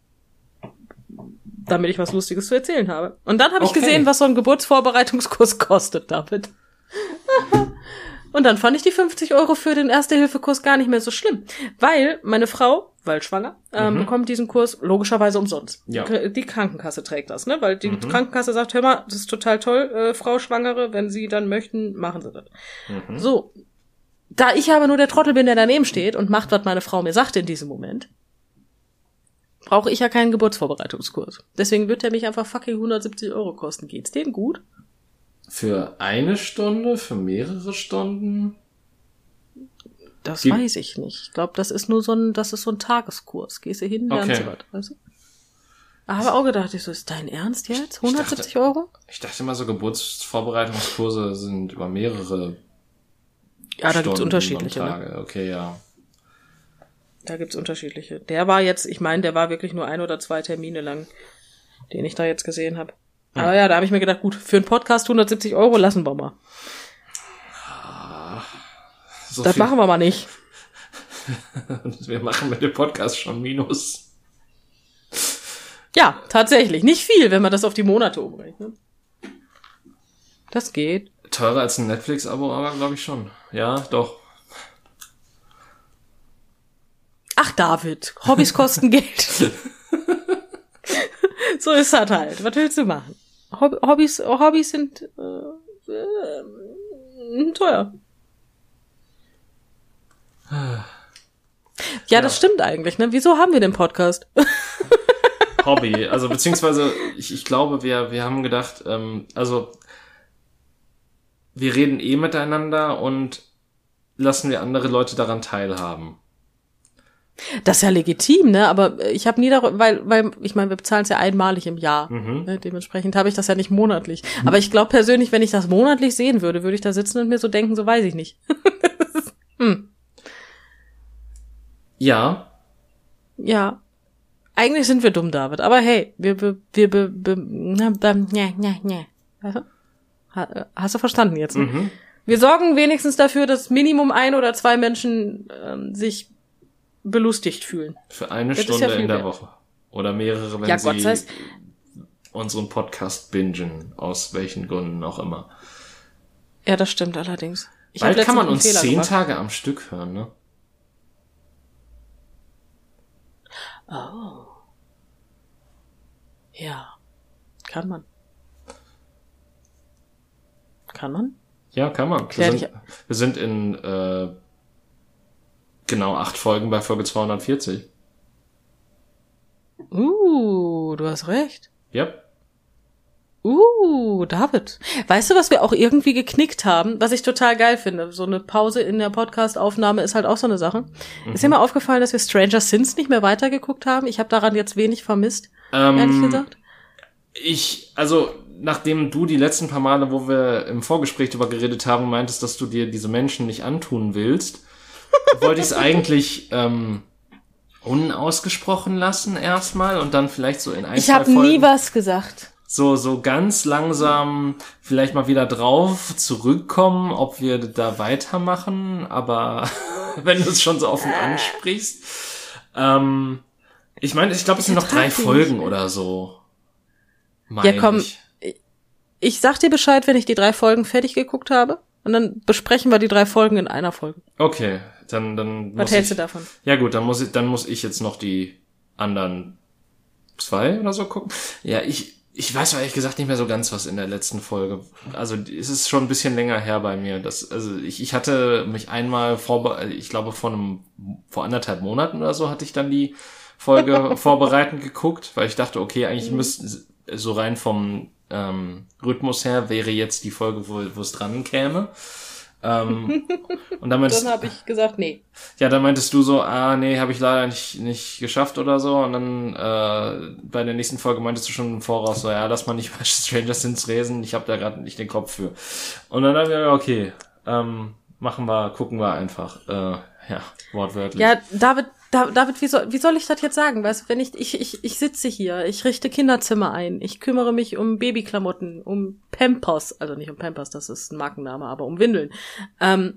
damit ich was Lustiges zu erzählen habe. Und dann habe ich Okay. gesehen, was so ein Geburtsvorbereitungskurs kostet, David. Und dann fand ich die fünfzig Euro für den Erste-Hilfe-Kurs gar nicht mehr so schlimm. Weil meine Frau, weil schwanger, ähm, Mhm. bekommt diesen Kurs logischerweise umsonst. Ja. Die Krankenkasse trägt das, ne? Weil die Mhm. Krankenkasse sagt, hör mal, das ist total toll, äh, Frau Schwangere, wenn Sie dann möchten, machen Sie das. Mhm. So. Da ich aber nur der Trottel bin, der daneben steht und macht, was meine Frau mir sagt in diesem Moment, brauche ich ja keinen Geburtsvorbereitungskurs. Deswegen wird der mich einfach fucking hundertsiebzig Euro kosten. Geht's denen gut? Für eine Stunde, für mehrere Stunden? Das Die- weiß ich nicht. Ich glaube, das ist nur so ein, das ist so ein Tageskurs. Gehst du hin, lernst Okay. du was, weißt du? Aber auch gedacht, ich so, ist dein Ernst jetzt? hundertsiebzig Euro? Ich dachte immer so, Geburtsvorbereitungskurse sind über mehrere Ja, da gibt's Stunden unterschiedliche, und ne? Tage. Okay, ja. Da gibt's unterschiedliche. Der war jetzt, ich meine, der war wirklich nur ein oder zwei Termine lang, den ich da jetzt gesehen habe. Ja. Aber ja, da habe ich mir gedacht, gut, für einen Podcast hundertsiebzig Euro lassen wir mal. So Das viel- machen wir mal nicht. Wir machen mit dem Podcast schon Minus. Ja, tatsächlich. Nicht viel, wenn man das auf die Monate umrechnet. Das geht. Teurer als ein Netflix-Abo, aber glaube ich schon. Ja, doch. Ach, David, Hobbys kosten Geld. So ist das halt. Was willst du machen? Hob- Hobbys, Hobbys sind äh, äh, teuer. Ja, Ja. das stimmt eigentlich, ne? Wieso haben wir den Podcast? Hobby. Also beziehungsweise, ich, ich glaube, wir, wir haben gedacht, ähm, also wir reden eh miteinander und lassen wir andere Leute daran teilhaben. Das ist ja legitim, ne? Aber ich habe nie darüber, weil, weil, ich meine, wir bezahlen es ja einmalig im Jahr. Mhm. Ne? Dementsprechend habe ich das ja nicht monatlich. Aber ich glaube persönlich, wenn ich das monatlich sehen würde, würde ich da sitzen und mir so denken, so weiß ich nicht. hm. Ja, Ja. Eigentlich sind wir dumm, David. Aber hey, wir, wir, wir, wir, wir na, na, na, na. Weißt du? Ha- Hast du verstanden jetzt? Ne? mhm. Wir sorgen wenigstens dafür, dass Minimum ein oder zwei Menschen ähm, sich belustigt fühlen. Für eine Das ist Stunde ja viel in der wert. Woche. Oder mehrere, wenn Ja, Gott sie sei's. unseren Podcast bingen, aus welchen Gründen auch immer. Ja, das stimmt allerdings. Ich hab Bald kann letztens man einen uns Fehler zehn gemacht. Tage am Stück hören, ne? Oh. Ja. Kann man. Kann man? Ja, kann man. Wir Klär sind, dich- wir sind in äh, genau acht Folgen bei Folge zweihundertvierzig. Uh, du hast recht. Yep. Uh, David. Weißt du, was wir auch irgendwie geknickt haben, was ich total geil finde? So eine Pause in der Podcast-Aufnahme ist halt auch so eine Sache. Mhm. Ist dir mal aufgefallen, dass wir Stranger Things nicht mehr weitergeguckt haben? Ich habe daran jetzt wenig vermisst, Ähm, ehrlich gesagt. Ich, also, nachdem du die letzten paar Male, wo wir im Vorgespräch darüber geredet haben, meintest, dass du dir diese Menschen nicht antun willst, wollte ich es eigentlich ähm, unausgesprochen lassen erstmal und dann vielleicht so in ein, Ich zwei habe Folgen nie was gesagt. so so ganz langsam vielleicht mal wieder drauf zurückkommen, ob wir da weitermachen, aber wenn du es schon so offen ansprichst. Ähm, ich meine, ich glaube, es sind noch drei ertrag die Folgen oder so. Mein Ja, komm, ich. Ich sag dir Bescheid, wenn ich die drei Folgen fertig geguckt habe. Und dann besprechen wir die drei Folgen in einer Folge. Okay, dann dann Was muss hältst ich, du davon? Ja gut, dann muss ich dann muss ich jetzt noch die anderen zwei oder so gucken. Ja, ich ich weiß ehrlich gesagt nicht mehr so ganz, was in der letzten Folge. Also es ist schon ein bisschen länger her bei mir. Das, also ich, ich hatte mich einmal vorbe ich glaube vor einem vor anderthalb Monaten oder so hatte ich dann die Folge vorbereitend geguckt, weil ich dachte, okay, eigentlich müssten so rein vom ähm, Rhythmus her wäre jetzt die Folge, wo, wo es dran käme. Ähm, und dann meintest, Dann habe ich gesagt, nee. ja, dann meintest du so, ah, nee, habe ich leider nicht nicht geschafft oder so. Und dann äh, bei der nächsten Folge meintest du schon im Voraus so, ja, lass mal nicht bei Stranger Things reden, ich habe da gerade nicht den Kopf für. Und dann haben wir, okay, ähm, machen wir, gucken wir einfach. Äh, ja, wortwörtlich. Ja, David, Da- David, wie soll, wie soll ich das jetzt sagen? Weißt du, wenn ich, ich, ich, ich sitze hier, ich richte Kinderzimmer ein, ich kümmere mich um Babyklamotten, um Pampers, also nicht um Pampers, das ist ein Markenname, aber um Windeln. Ähm,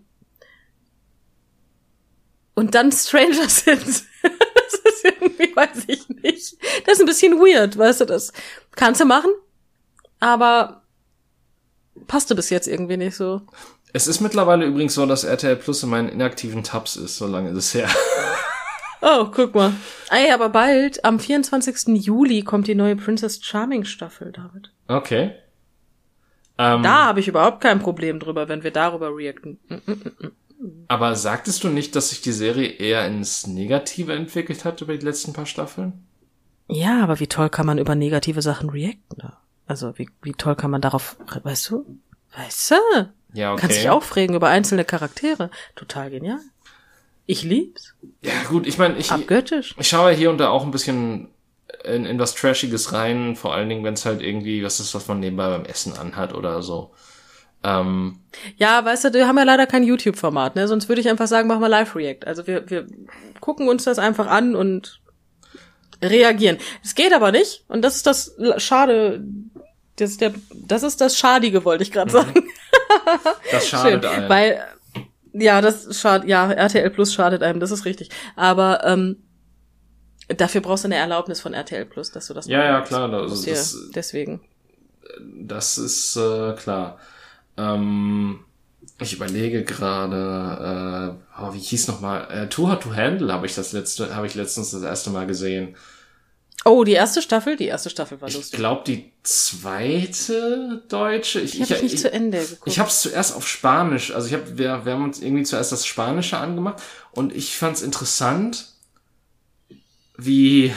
und dann Stranger Things. Das ist irgendwie, weiß ich nicht. Das ist ein bisschen weird, weißt du, das kannst du machen, aber passte bis jetzt irgendwie nicht so. Es ist mittlerweile übrigens so, dass R T L Plus in meinen inaktiven Tabs ist, so lange ist es her. Oh, guck mal. Ey, aber bald, am vierundzwanzigsten Juli, kommt die neue Princess Charming Staffel, David. Okay. Ähm, Da habe ich überhaupt kein Problem drüber, wenn wir darüber reacten. aber sagtest du nicht, dass sich die Serie eher ins Negative entwickelt hat über die letzten paar Staffeln? Ja, aber wie toll kann man über negative Sachen reacten? Da? Also, wie, wie toll kann man darauf, weißt du? Weißt du? Ja, okay. Kannst dich aufregen über einzelne Charaktere. Total genial. Ich lieb's. Ja, gut, ich meine, ich, Abgöttisch. ich schaue hier und da auch ein bisschen in, in was Trashiges rein, vor allen Dingen, wenn es halt irgendwie was ist, was man nebenbei beim Essen anhat oder so. Ähm, ja, weißt du, wir haben ja leider kein YouTube-Format, ne? Sonst würde ich einfach sagen, mach mal Live-React. Also wir, wir gucken uns das einfach an und reagieren. Es geht aber nicht. Und das ist das Schade, das ist der, das ist das Schadige, wollte ich gerade sagen. Das schadet Schön, einem. Weil, ja, das schadet, ja, R T L Plus schadet einem, das ist richtig. Aber, ähm, dafür brauchst du eine Erlaubnis von R T L Plus, dass du das Ja, ja, machst. klar. Das, Dir, das, deswegen. Das ist äh, klar. Ähm, ich überlege gerade, äh, oh, wie hieß nochmal? Äh, Too Hot to Handle habe ich das letzte, habe ich letztens das erste Mal gesehen. Oh, die erste Staffel? Die erste Staffel war Ich lustig. glaube, die zweite deutsche. Ich, ich habe nicht ich, zu Ende geguckt. Ich habe es zuerst auf Spanisch. Also ich habe, wir, wir haben uns irgendwie zuerst das Spanische angemacht und ich fand es interessant, wie,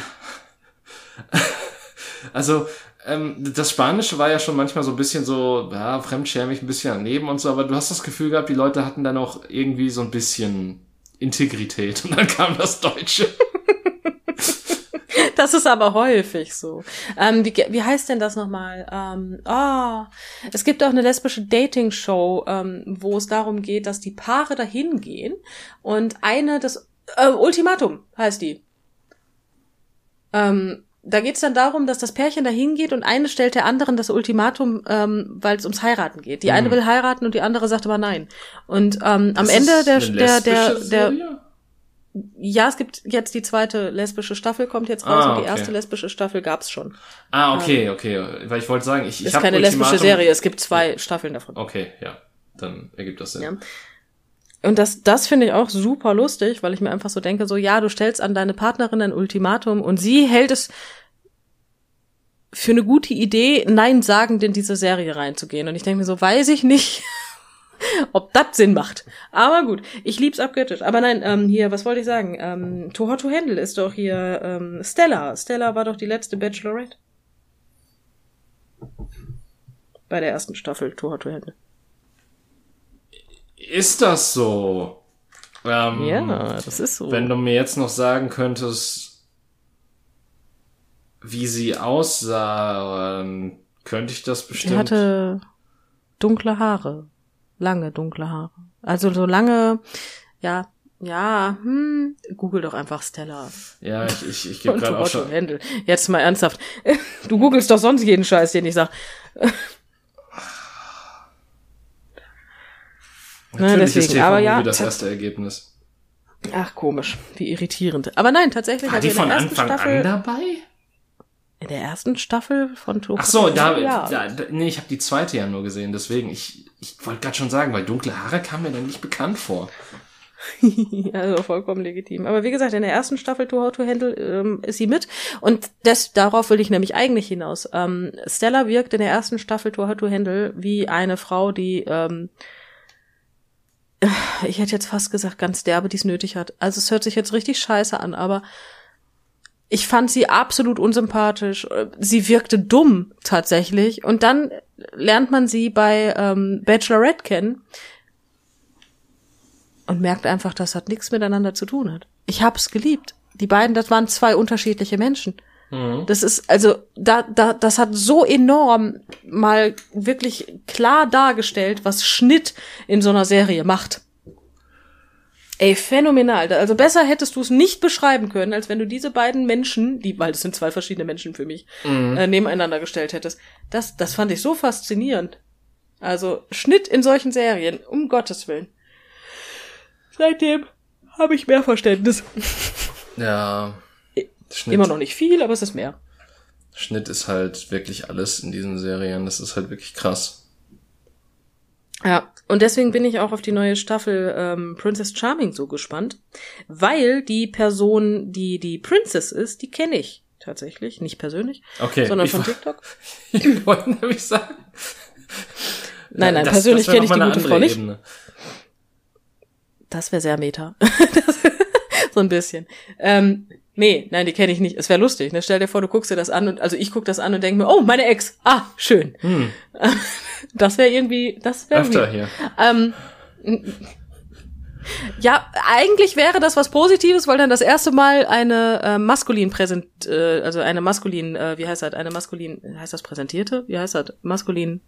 also ähm, das Spanische war ja schon manchmal so ein bisschen so, ja, fremdschämig, ein bisschen daneben und so, aber du hast das Gefühl gehabt, die Leute hatten dann auch irgendwie so ein bisschen Integrität und dann kam das Deutsche. Das ist aber häufig so. Ähm, wie, wie heißt denn das nochmal? Ähm, oh, es gibt auch eine lesbische Dating-Show, ähm, wo es darum geht, dass die Paare dahin gehen und eine, das äh, Ultimatum heißt die. Ähm, da geht es dann darum, dass das Pärchen dahin geht und eine stellt der anderen das Ultimatum, ähm, weil es ums Heiraten geht. Die eine Mhm. will heiraten und die andere sagt aber nein. Und ähm, am Ist Ende das der eine der der lesbische der Serie? ja, es gibt jetzt die zweite lesbische Staffel, kommt jetzt raus Ah, und die okay. erste lesbische Staffel gab's schon. Ah, okay, okay. Weil ich wollte sagen, ich, ich Ist habe keine Ultimatum. lesbische Serie, es gibt zwei Staffeln davon. Okay, ja. Dann ergibt das Sinn. Ja. Und das, das finde ich auch super lustig, weil ich mir einfach so denke, so, ja, du stellst an deine Partnerin ein Ultimatum und sie hält es für eine gute Idee, nein sagend in diese Serie reinzugehen. Und ich denke mir so, weiß ich nicht, ob das Sinn macht. Aber gut, ich lieb's abgöttisch. Aber nein, ähm, hier, was wollte ich sagen? Ähm, Too Hot to Handle ist doch hier ähm, Stella. Stella war doch die letzte Bachelorette. Bei der ersten Staffel Too Hot to Handle. Ist das so? Ähm, Ja, das ist so. Wenn du mir jetzt noch sagen könntest, wie sie aussah, dann könnte ich das bestimmt. Sie hatte dunkle Haare. Lange dunkle Haare. Also so lange, ja, ja, hm, google doch einfach Stella. Ja, ich, ich, ich gebe Und gerade auch Otto schon. Händel. Jetzt mal ernsthaft. Du googelst doch sonst jeden Scheiß, den ich sag. Natürlich deswegen, ist T V aber Movie ja, das t- erste Ergebnis. Ach, komisch. Wie irritierend. Aber nein, tatsächlich. War also die in der von ersten Anfang Staffel, an dabei? In der ersten Staffel von Too Ach Hot so, to da, Handle, ja. da, da nee, ich habe die zweite ja nur gesehen, deswegen, ich, ich wollte gerade schon sagen, weil dunkle Haare kam mir dann nicht bekannt vor. Also vollkommen legitim. Aber wie gesagt, in der ersten Staffel Too Hot to Handle ähm, ist sie mit. Und das, darauf will ich nämlich eigentlich hinaus. Ähm, Stella wirkt in der ersten Staffel Too Hot to Handle wie eine Frau, die, ähm, ich hätte jetzt fast gesagt, ganz derbe, die es nötig hat. Also es hört sich jetzt richtig scheiße an, aber ich fand sie absolut unsympathisch. Sie wirkte dumm tatsächlich. Und dann lernt man sie bei ähm, Bachelorette kennen und merkt einfach, dass das nichts miteinander zu tun hat. Ich hab's geliebt. Die beiden, das waren zwei unterschiedliche Menschen. Mhm. Das ist, also, da, da, das hat so enorm mal wirklich klar dargestellt, was Schnitt in so einer Serie macht. Ey, phänomenal. Also besser hättest du es nicht beschreiben können, als wenn du diese beiden Menschen, die, weil das sind zwei verschiedene Menschen für mich, Mhm. äh, nebeneinander gestellt hättest. Das, das fand ich so faszinierend. Also Schnitt in solchen Serien, um Gottes Willen. Seitdem habe ich mehr Verständnis. Ja. Schnitt, Immer noch nicht viel, aber es ist mehr. Schnitt ist halt wirklich alles in diesen Serien. Das ist halt wirklich krass. Ja, und deswegen bin ich auch auf die neue Staffel ähm, Princess Charming so gespannt, weil die Person, die die Princess ist, die kenne ich tatsächlich, nicht persönlich, Okay. sondern ich von war- TikTok. Ich wollte nämlich sagen. Nein, nein, Das- persönlich das wär kenne ich noch die mal eine gute andere Frau nicht. Ebene. Das wäre sehr meta. Das, so ein bisschen. Ähm, nee, nein, die kenne ich nicht. Es wäre lustig. Ne? Stell dir vor, du guckst dir das an und also ich guck das an und denke mir, oh, meine Ex. Ah, schön. Hm. Das wäre irgendwie, das wäre Öfter hier. Ähm, Ja, eigentlich wäre das was Positives, weil dann das erste Mal eine äh, maskulin präsent, äh, also eine maskulin, äh, wie heißt das, eine maskulin, heißt das präsentierte? Wie heißt das? Maskulin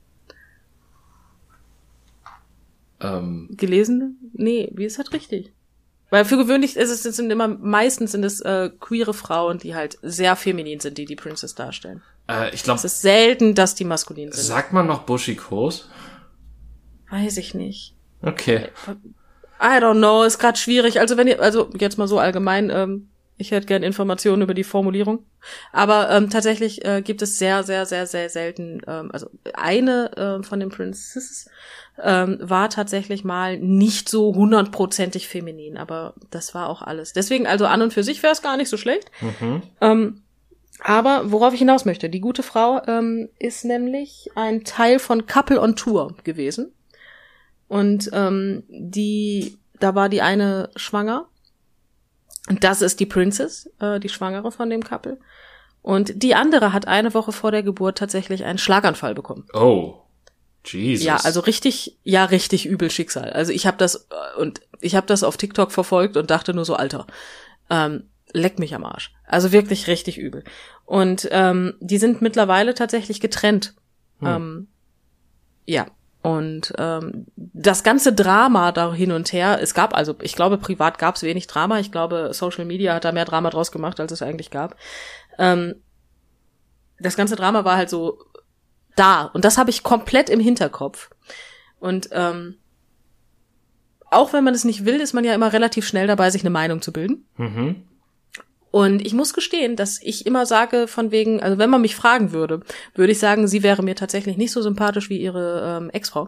Ähm, gelesene? Nee, wie ist das richtig? Weil für gewöhnlich ist es, es sind immer, meistens sind es äh, queere Frauen, die halt sehr feminin sind, die die Princess darstellen. äh, ich glaube, Es ist selten, dass die maskulin sind. sagt man noch buschikos? Weiß ich nicht. Okay. I don't know, ist gerade schwierig. Also wenn ihr, also jetzt mal so allgemein, ähm, ich hätte gern Informationen über die Formulierung. Aber ähm, tatsächlich äh, gibt es sehr, sehr, sehr, sehr selten, ähm, also eine äh, von den Princesses ähm, war tatsächlich mal nicht so hundertprozentig feminin, aber das war auch alles. Deswegen, also an und für sich wäre es gar nicht so schlecht. Mhm. Ähm, aber worauf ich hinaus möchte, die gute Frau ähm, ist nämlich ein Teil von Couple on Tour gewesen. Und ähm, die, da war die eine schwanger. Und das ist die Princess, äh, die Schwangere von dem Couple. Und die andere hat eine Woche vor der Geburt tatsächlich einen Schlaganfall bekommen. Oh, Jesus. Ja, also richtig, ja, richtig übel Schicksal. Also ich habe das äh, und ich habe das auf TikTok verfolgt und dachte nur so, Alter, ähm, leck mich am Arsch. Also wirklich richtig übel. Und ähm, die sind mittlerweile tatsächlich getrennt. Hm. Ähm, ja. Und ähm, das ganze Drama da hin und her, es gab also, ich glaube, privat gab es wenig Drama. Ich glaube, Social Media hat da mehr Drama draus gemacht, als es eigentlich gab. Ähm, das ganze Drama war halt so da. Und das habe ich komplett im Hinterkopf. Und ähm, auch wenn man es nicht will, ist man ja immer relativ schnell dabei, sich eine Meinung zu bilden. Mhm. Und ich muss gestehen, dass ich immer sage, von wegen, also wenn man mich fragen würde, würde ich sagen, sie wäre mir tatsächlich nicht so sympathisch wie ihre ähm, Ex-Frau.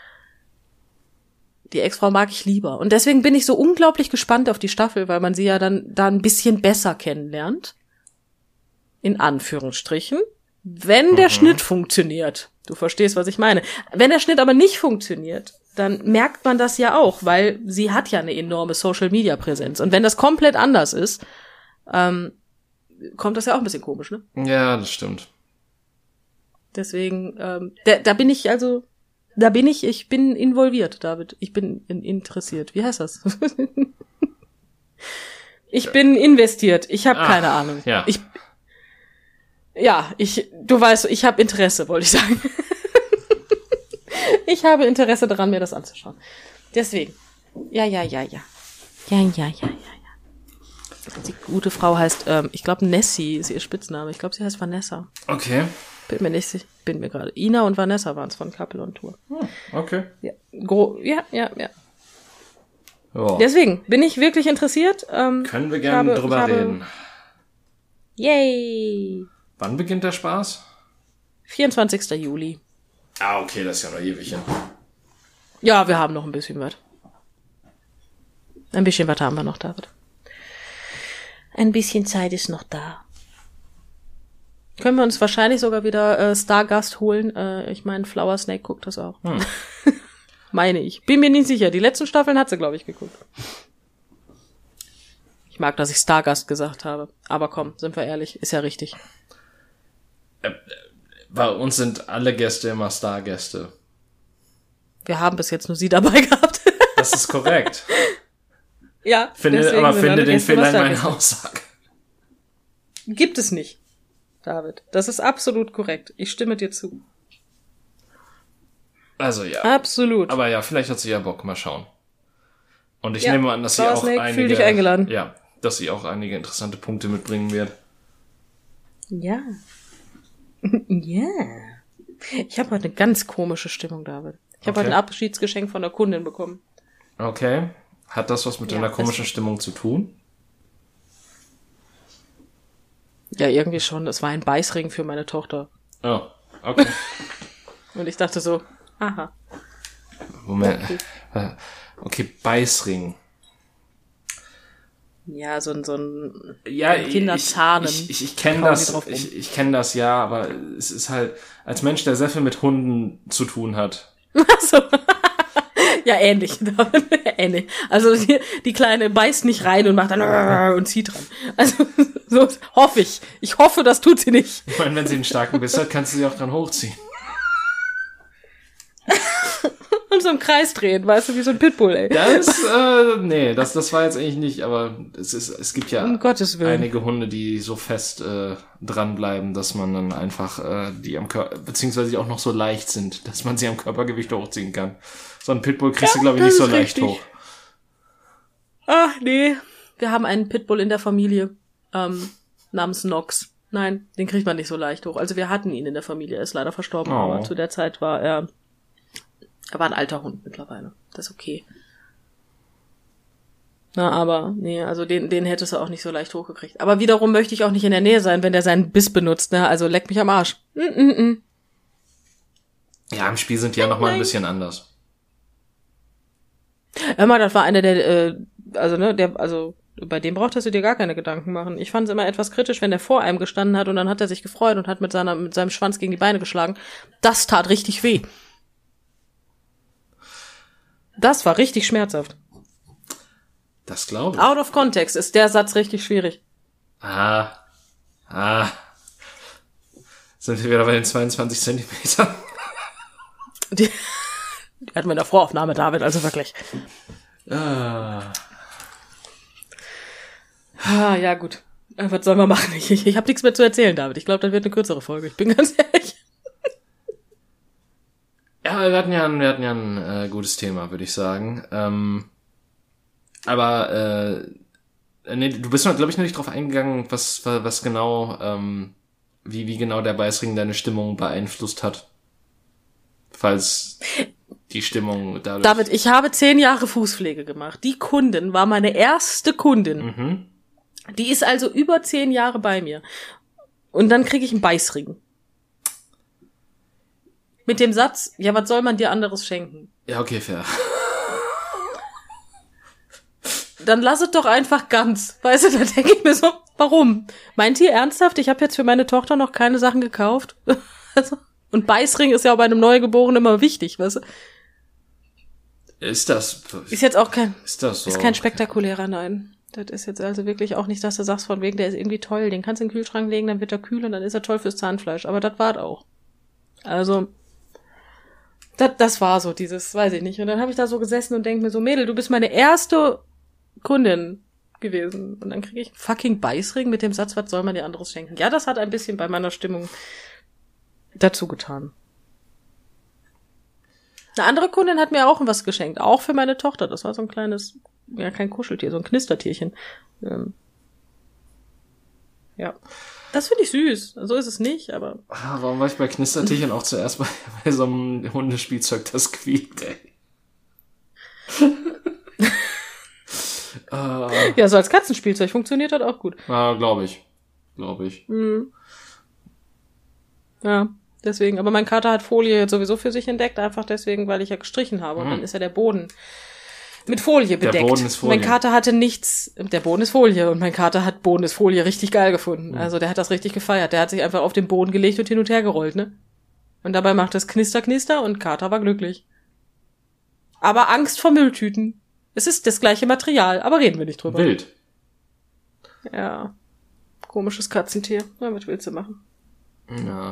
Die Ex-Frau mag ich lieber. Und deswegen bin ich so unglaublich gespannt auf die Staffel, weil man sie ja dann da ein bisschen besser kennenlernt. In Anführungsstrichen. Wenn der Mhm. Schnitt funktioniert. Du verstehst, was ich meine. Wenn der Schnitt aber nicht funktioniert, dann merkt man das ja auch, weil sie hat ja eine enorme Social-Media-Präsenz. Und wenn das komplett anders ist, ähm, kommt das ja auch ein bisschen komisch, ne? Ja, das stimmt. Deswegen, ähm, da, da bin ich also, da bin ich, ich bin involviert, David. Ich bin in, interessiert. Wie heißt das? Ich bin investiert. Ich habe Ach, keine Ahnung. ja. Ich, ja, ich, du weißt, ich habe Interesse, wollte ich sagen. Ich habe Interesse daran, mir das anzuschauen. Deswegen. Ja, ja, ja, ja. Ja, ja, ja, ja, ja. Die gute Frau heißt, ähm, ich glaube Nessie ist ihr Spitzname. Ich glaube, sie heißt Vanessa. Okay. Bin mir nicht sicher. Bin mir gerade. Ina und Vanessa waren es von Couple on Tour. Hm, okay. Ja, Gro ja, ja, ja. Ja. Deswegen bin ich wirklich interessiert. Ähm, Können wir ich gerne habe- drüber ich habe- reden. Yay! Wann beginnt der Spaß? vierundzwanzigster Juli. Ah, okay, das ist ja noch ewig hin. Ja, wir haben noch ein bisschen was. Ein bisschen was haben wir noch, David. Ein bisschen Zeit ist noch da. Können wir uns wahrscheinlich sogar wieder äh, Stargast holen. Äh, ich meine, Flower Snake guckt das auch. Hm. Meine ich. Bin mir nicht sicher. Die letzten Staffeln hat sie, glaube ich, geguckt. Ich mag, dass ich Stargast gesagt habe. Aber komm, sind wir ehrlich, ist ja richtig. Bei uns sind alle Gäste immer Stargäste. Wir haben bis jetzt nur sie dabei gehabt. Das ist korrekt. Ja, Finde, deswegen aber sind finde alle den Gäste Fehler in immer meiner Stargäste. Aussage. Gibt es nicht, David. Das ist absolut korrekt. Ich stimme dir zu. Also ja. Absolut. Aber ja, vielleicht hat sie ja Bock. Mal schauen. Und ich Ja, nehme an, dass sie Flower auch Snake, einige... fühl dich eingeladen. Ja, dass sie auch einige interessante Punkte mitbringen wird. Ja. Ja. Ich habe heute eine ganz komische Stimmung, David. Ich habe Okay. heute ein Abschiedsgeschenk von der Kundin bekommen. Okay. Hat das was mit Ja, deiner das- komischen Stimmung zu tun? Ja, irgendwie schon. Es war ein Beißring für meine Tochter. Oh, okay. Und ich dachte so, aha. Moment. Äh, Okay, Beißring. Ja, so ein, so ein Ja, ein Kinderzahnen. Ich, ich, ich kenne Kauen die das, drauf rum. ich, ich kenne das ja, aber es ist halt, als Mensch, der sehr viel mit Hunden zu tun hat. Ach so. Ja, ähnlich. ähnlich. Also die, die Kleine beißt nicht rein und macht dann und zieht dran. Also so hoffe ich. Ich hoffe, das tut sie nicht. Ich meine, wenn sie einen starken Biss hat, kannst du sie auch dran hochziehen. Und so im Kreis drehen, weißt du, wie so ein Pitbull, ey. Das, äh, nee, das, das war jetzt eigentlich nicht, aber es ist, es gibt ja um Gottes Willen. einige Hunde, die so fest äh, dranbleiben, dass man dann einfach äh, die am Körper, beziehungsweise die auch noch so leicht sind, dass man sie am Körpergewicht hochziehen kann. So ein Pitbull kriegst Ja, du, glaube ich, das nicht so ist leicht richtig. hoch. Ach, nee. Wir haben einen Pitbull in der Familie, ähm, namens Nox. Nein, den kriegt man nicht so leicht hoch. Also wir hatten ihn in der Familie, er ist leider verstorben, Oh. aber zu der Zeit war er, er war ein alter Hund mittlerweile. Das ist okay. Na, aber, nee, also den, den hättest du auch nicht so leicht hochgekriegt. Aber wiederum möchte ich auch nicht in der Nähe sein, wenn der seinen Biss benutzt, ne? Also leck mich am Arsch. Mm -mm -mm. Ja, im Spiel sind die ja noch mal ein bisschen anders. Hör mal, das war einer der, äh, also, ne, der, also, bei dem brauchtest du dir gar keine Gedanken machen. Ich fand es immer etwas kritisch, wenn der vor einem gestanden hat und dann hat er sich gefreut und hat mit seiner, mit seinem Schwanz gegen die Beine geschlagen. Das tat richtig weh. Das war richtig schmerzhaft. Das glaube ich. Out of context ist der Satz richtig schwierig. Ah. Ah. Sind wir wieder bei den zweiundzwanzig Zentimetern? Die, die hatten wir in der Voraufnahme, David, also wirklich. Ah. Ah, ja, gut. Äh, Was sollen wir machen? Ich, ich, ich habe nichts mehr zu erzählen, David. Ich glaube, das wird eine kürzere Folge. Ich bin ganz ehrlich. Ja, wir hatten ja ein, wir hatten ja ein äh, gutes Thema, würde ich sagen. Ähm, aber äh, nee, du bist noch, glaube ich, noch nicht drauf eingegangen, was was genau, ähm, wie wie genau der Beißring deine Stimmung beeinflusst hat. Falls die Stimmung dadurch... David, ich habe zehn Jahre Fußpflege gemacht. Die Kundin war meine erste Kundin. Mhm. Die ist also über zehn Jahre bei mir. Und dann kriege ich einen Beißring. Mit dem Satz, ja, was soll man dir anderes schenken? Ja, okay, fair. Dann lass es doch einfach ganz. Weißt du, da denke ich mir so, warum? Meint ihr ernsthaft, ich habe jetzt für meine Tochter noch keine Sachen gekauft? Also, und Beißring ist ja bei einem Neugeborenen immer wichtig, weißt du? Ist das... Ist jetzt auch kein, Ist das so? ist kein spektakulärer, nein. Das ist jetzt also wirklich auch nicht, dass du sagst, von wegen, der ist irgendwie toll, den kannst du in den Kühlschrank legen, dann wird er kühl und dann ist er toll fürs Zahnfleisch. Aber das war's auch. Also, das, das war so dieses, weiß ich nicht. Und dann habe ich da so gesessen und denke mir so, Mädel, du bist meine erste Kundin gewesen. Und dann kriege ich einen fucking Beißring mit dem Satz, was soll man dir anderes schenken? Ja, das hat ein bisschen bei meiner Stimmung dazu getan. Eine andere Kundin hat mir auch was geschenkt, auch für meine Tochter. Das war so ein kleines, ja, kein Kuscheltier, so ein Knistertierchen. Ähm, ja. Das finde ich süß. So ist es nicht, aber... Ah, warum war ich bei Knistertierchen auch zuerst bei, bei so einem Hundespielzeug, das quiekt, ey? ah, Ja, so als Katzenspielzeug funktioniert das auch gut. ah, glaube ich. Glaube ich. Mhm. Ja, deswegen. Aber mein Kater hat Folie jetzt sowieso für sich entdeckt, einfach deswegen, weil ich ja gestrichen habe. Und Mhm. dann ist ja der Boden mit Folie bedeckt. Der Boden ist Folie. Mein Kater hatte nichts, der Boden ist Folie und mein Kater hat Boden ist Folie richtig geil gefunden. Also der hat das richtig gefeiert. Der hat sich einfach auf den Boden gelegt und hin und her gerollt, ne? Und dabei macht es Knister, Knister und Kater war glücklich. Aber Angst vor Mülltüten. Es ist das gleiche Material, aber reden wir nicht drüber. Wild. Ja. Komisches Katzentier. Na, was willst du machen? Ja.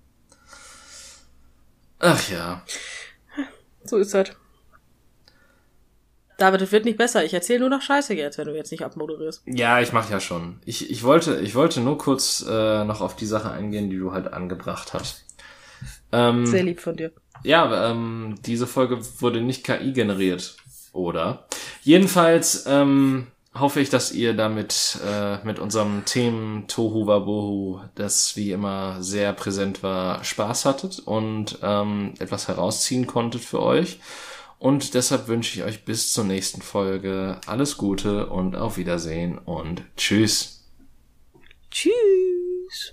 Ach ja. So ist das. David, es wird nicht besser. Ich erzähle nur noch Scheiße jetzt, wenn du jetzt nicht abmoderierst. Ja, ich mach ja schon. Ich, ich wollte, ich wollte nur kurz äh, noch auf die Sache eingehen, die du halt angebracht hast. Ähm, Sehr lieb von dir. Ja, ähm, diese Folge wurde nicht K I generiert, oder? Jedenfalls ähm, hoffe ich, dass ihr damit äh, mit unserem Themen Tohu Wabohu, das wie immer sehr präsent war, Spaß hattet und ähm, etwas herausziehen konntet für euch. Und deshalb wünsche ich euch bis zur nächsten Folge alles Gute und auf Wiedersehen und tschüss. Tschüss.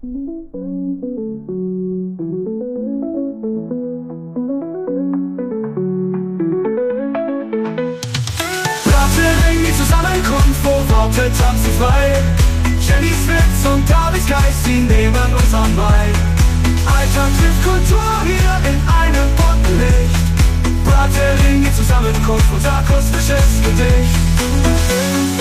Brattering, die Zusammenkunft, wo Worte tanzen frei. Jenny Smith und David Geist, sie nehmen uns an Mai. Alltag trifft Kultur hier in einem bunten Licht. Brattering, die Zusammenkunft und akustisches Gedicht.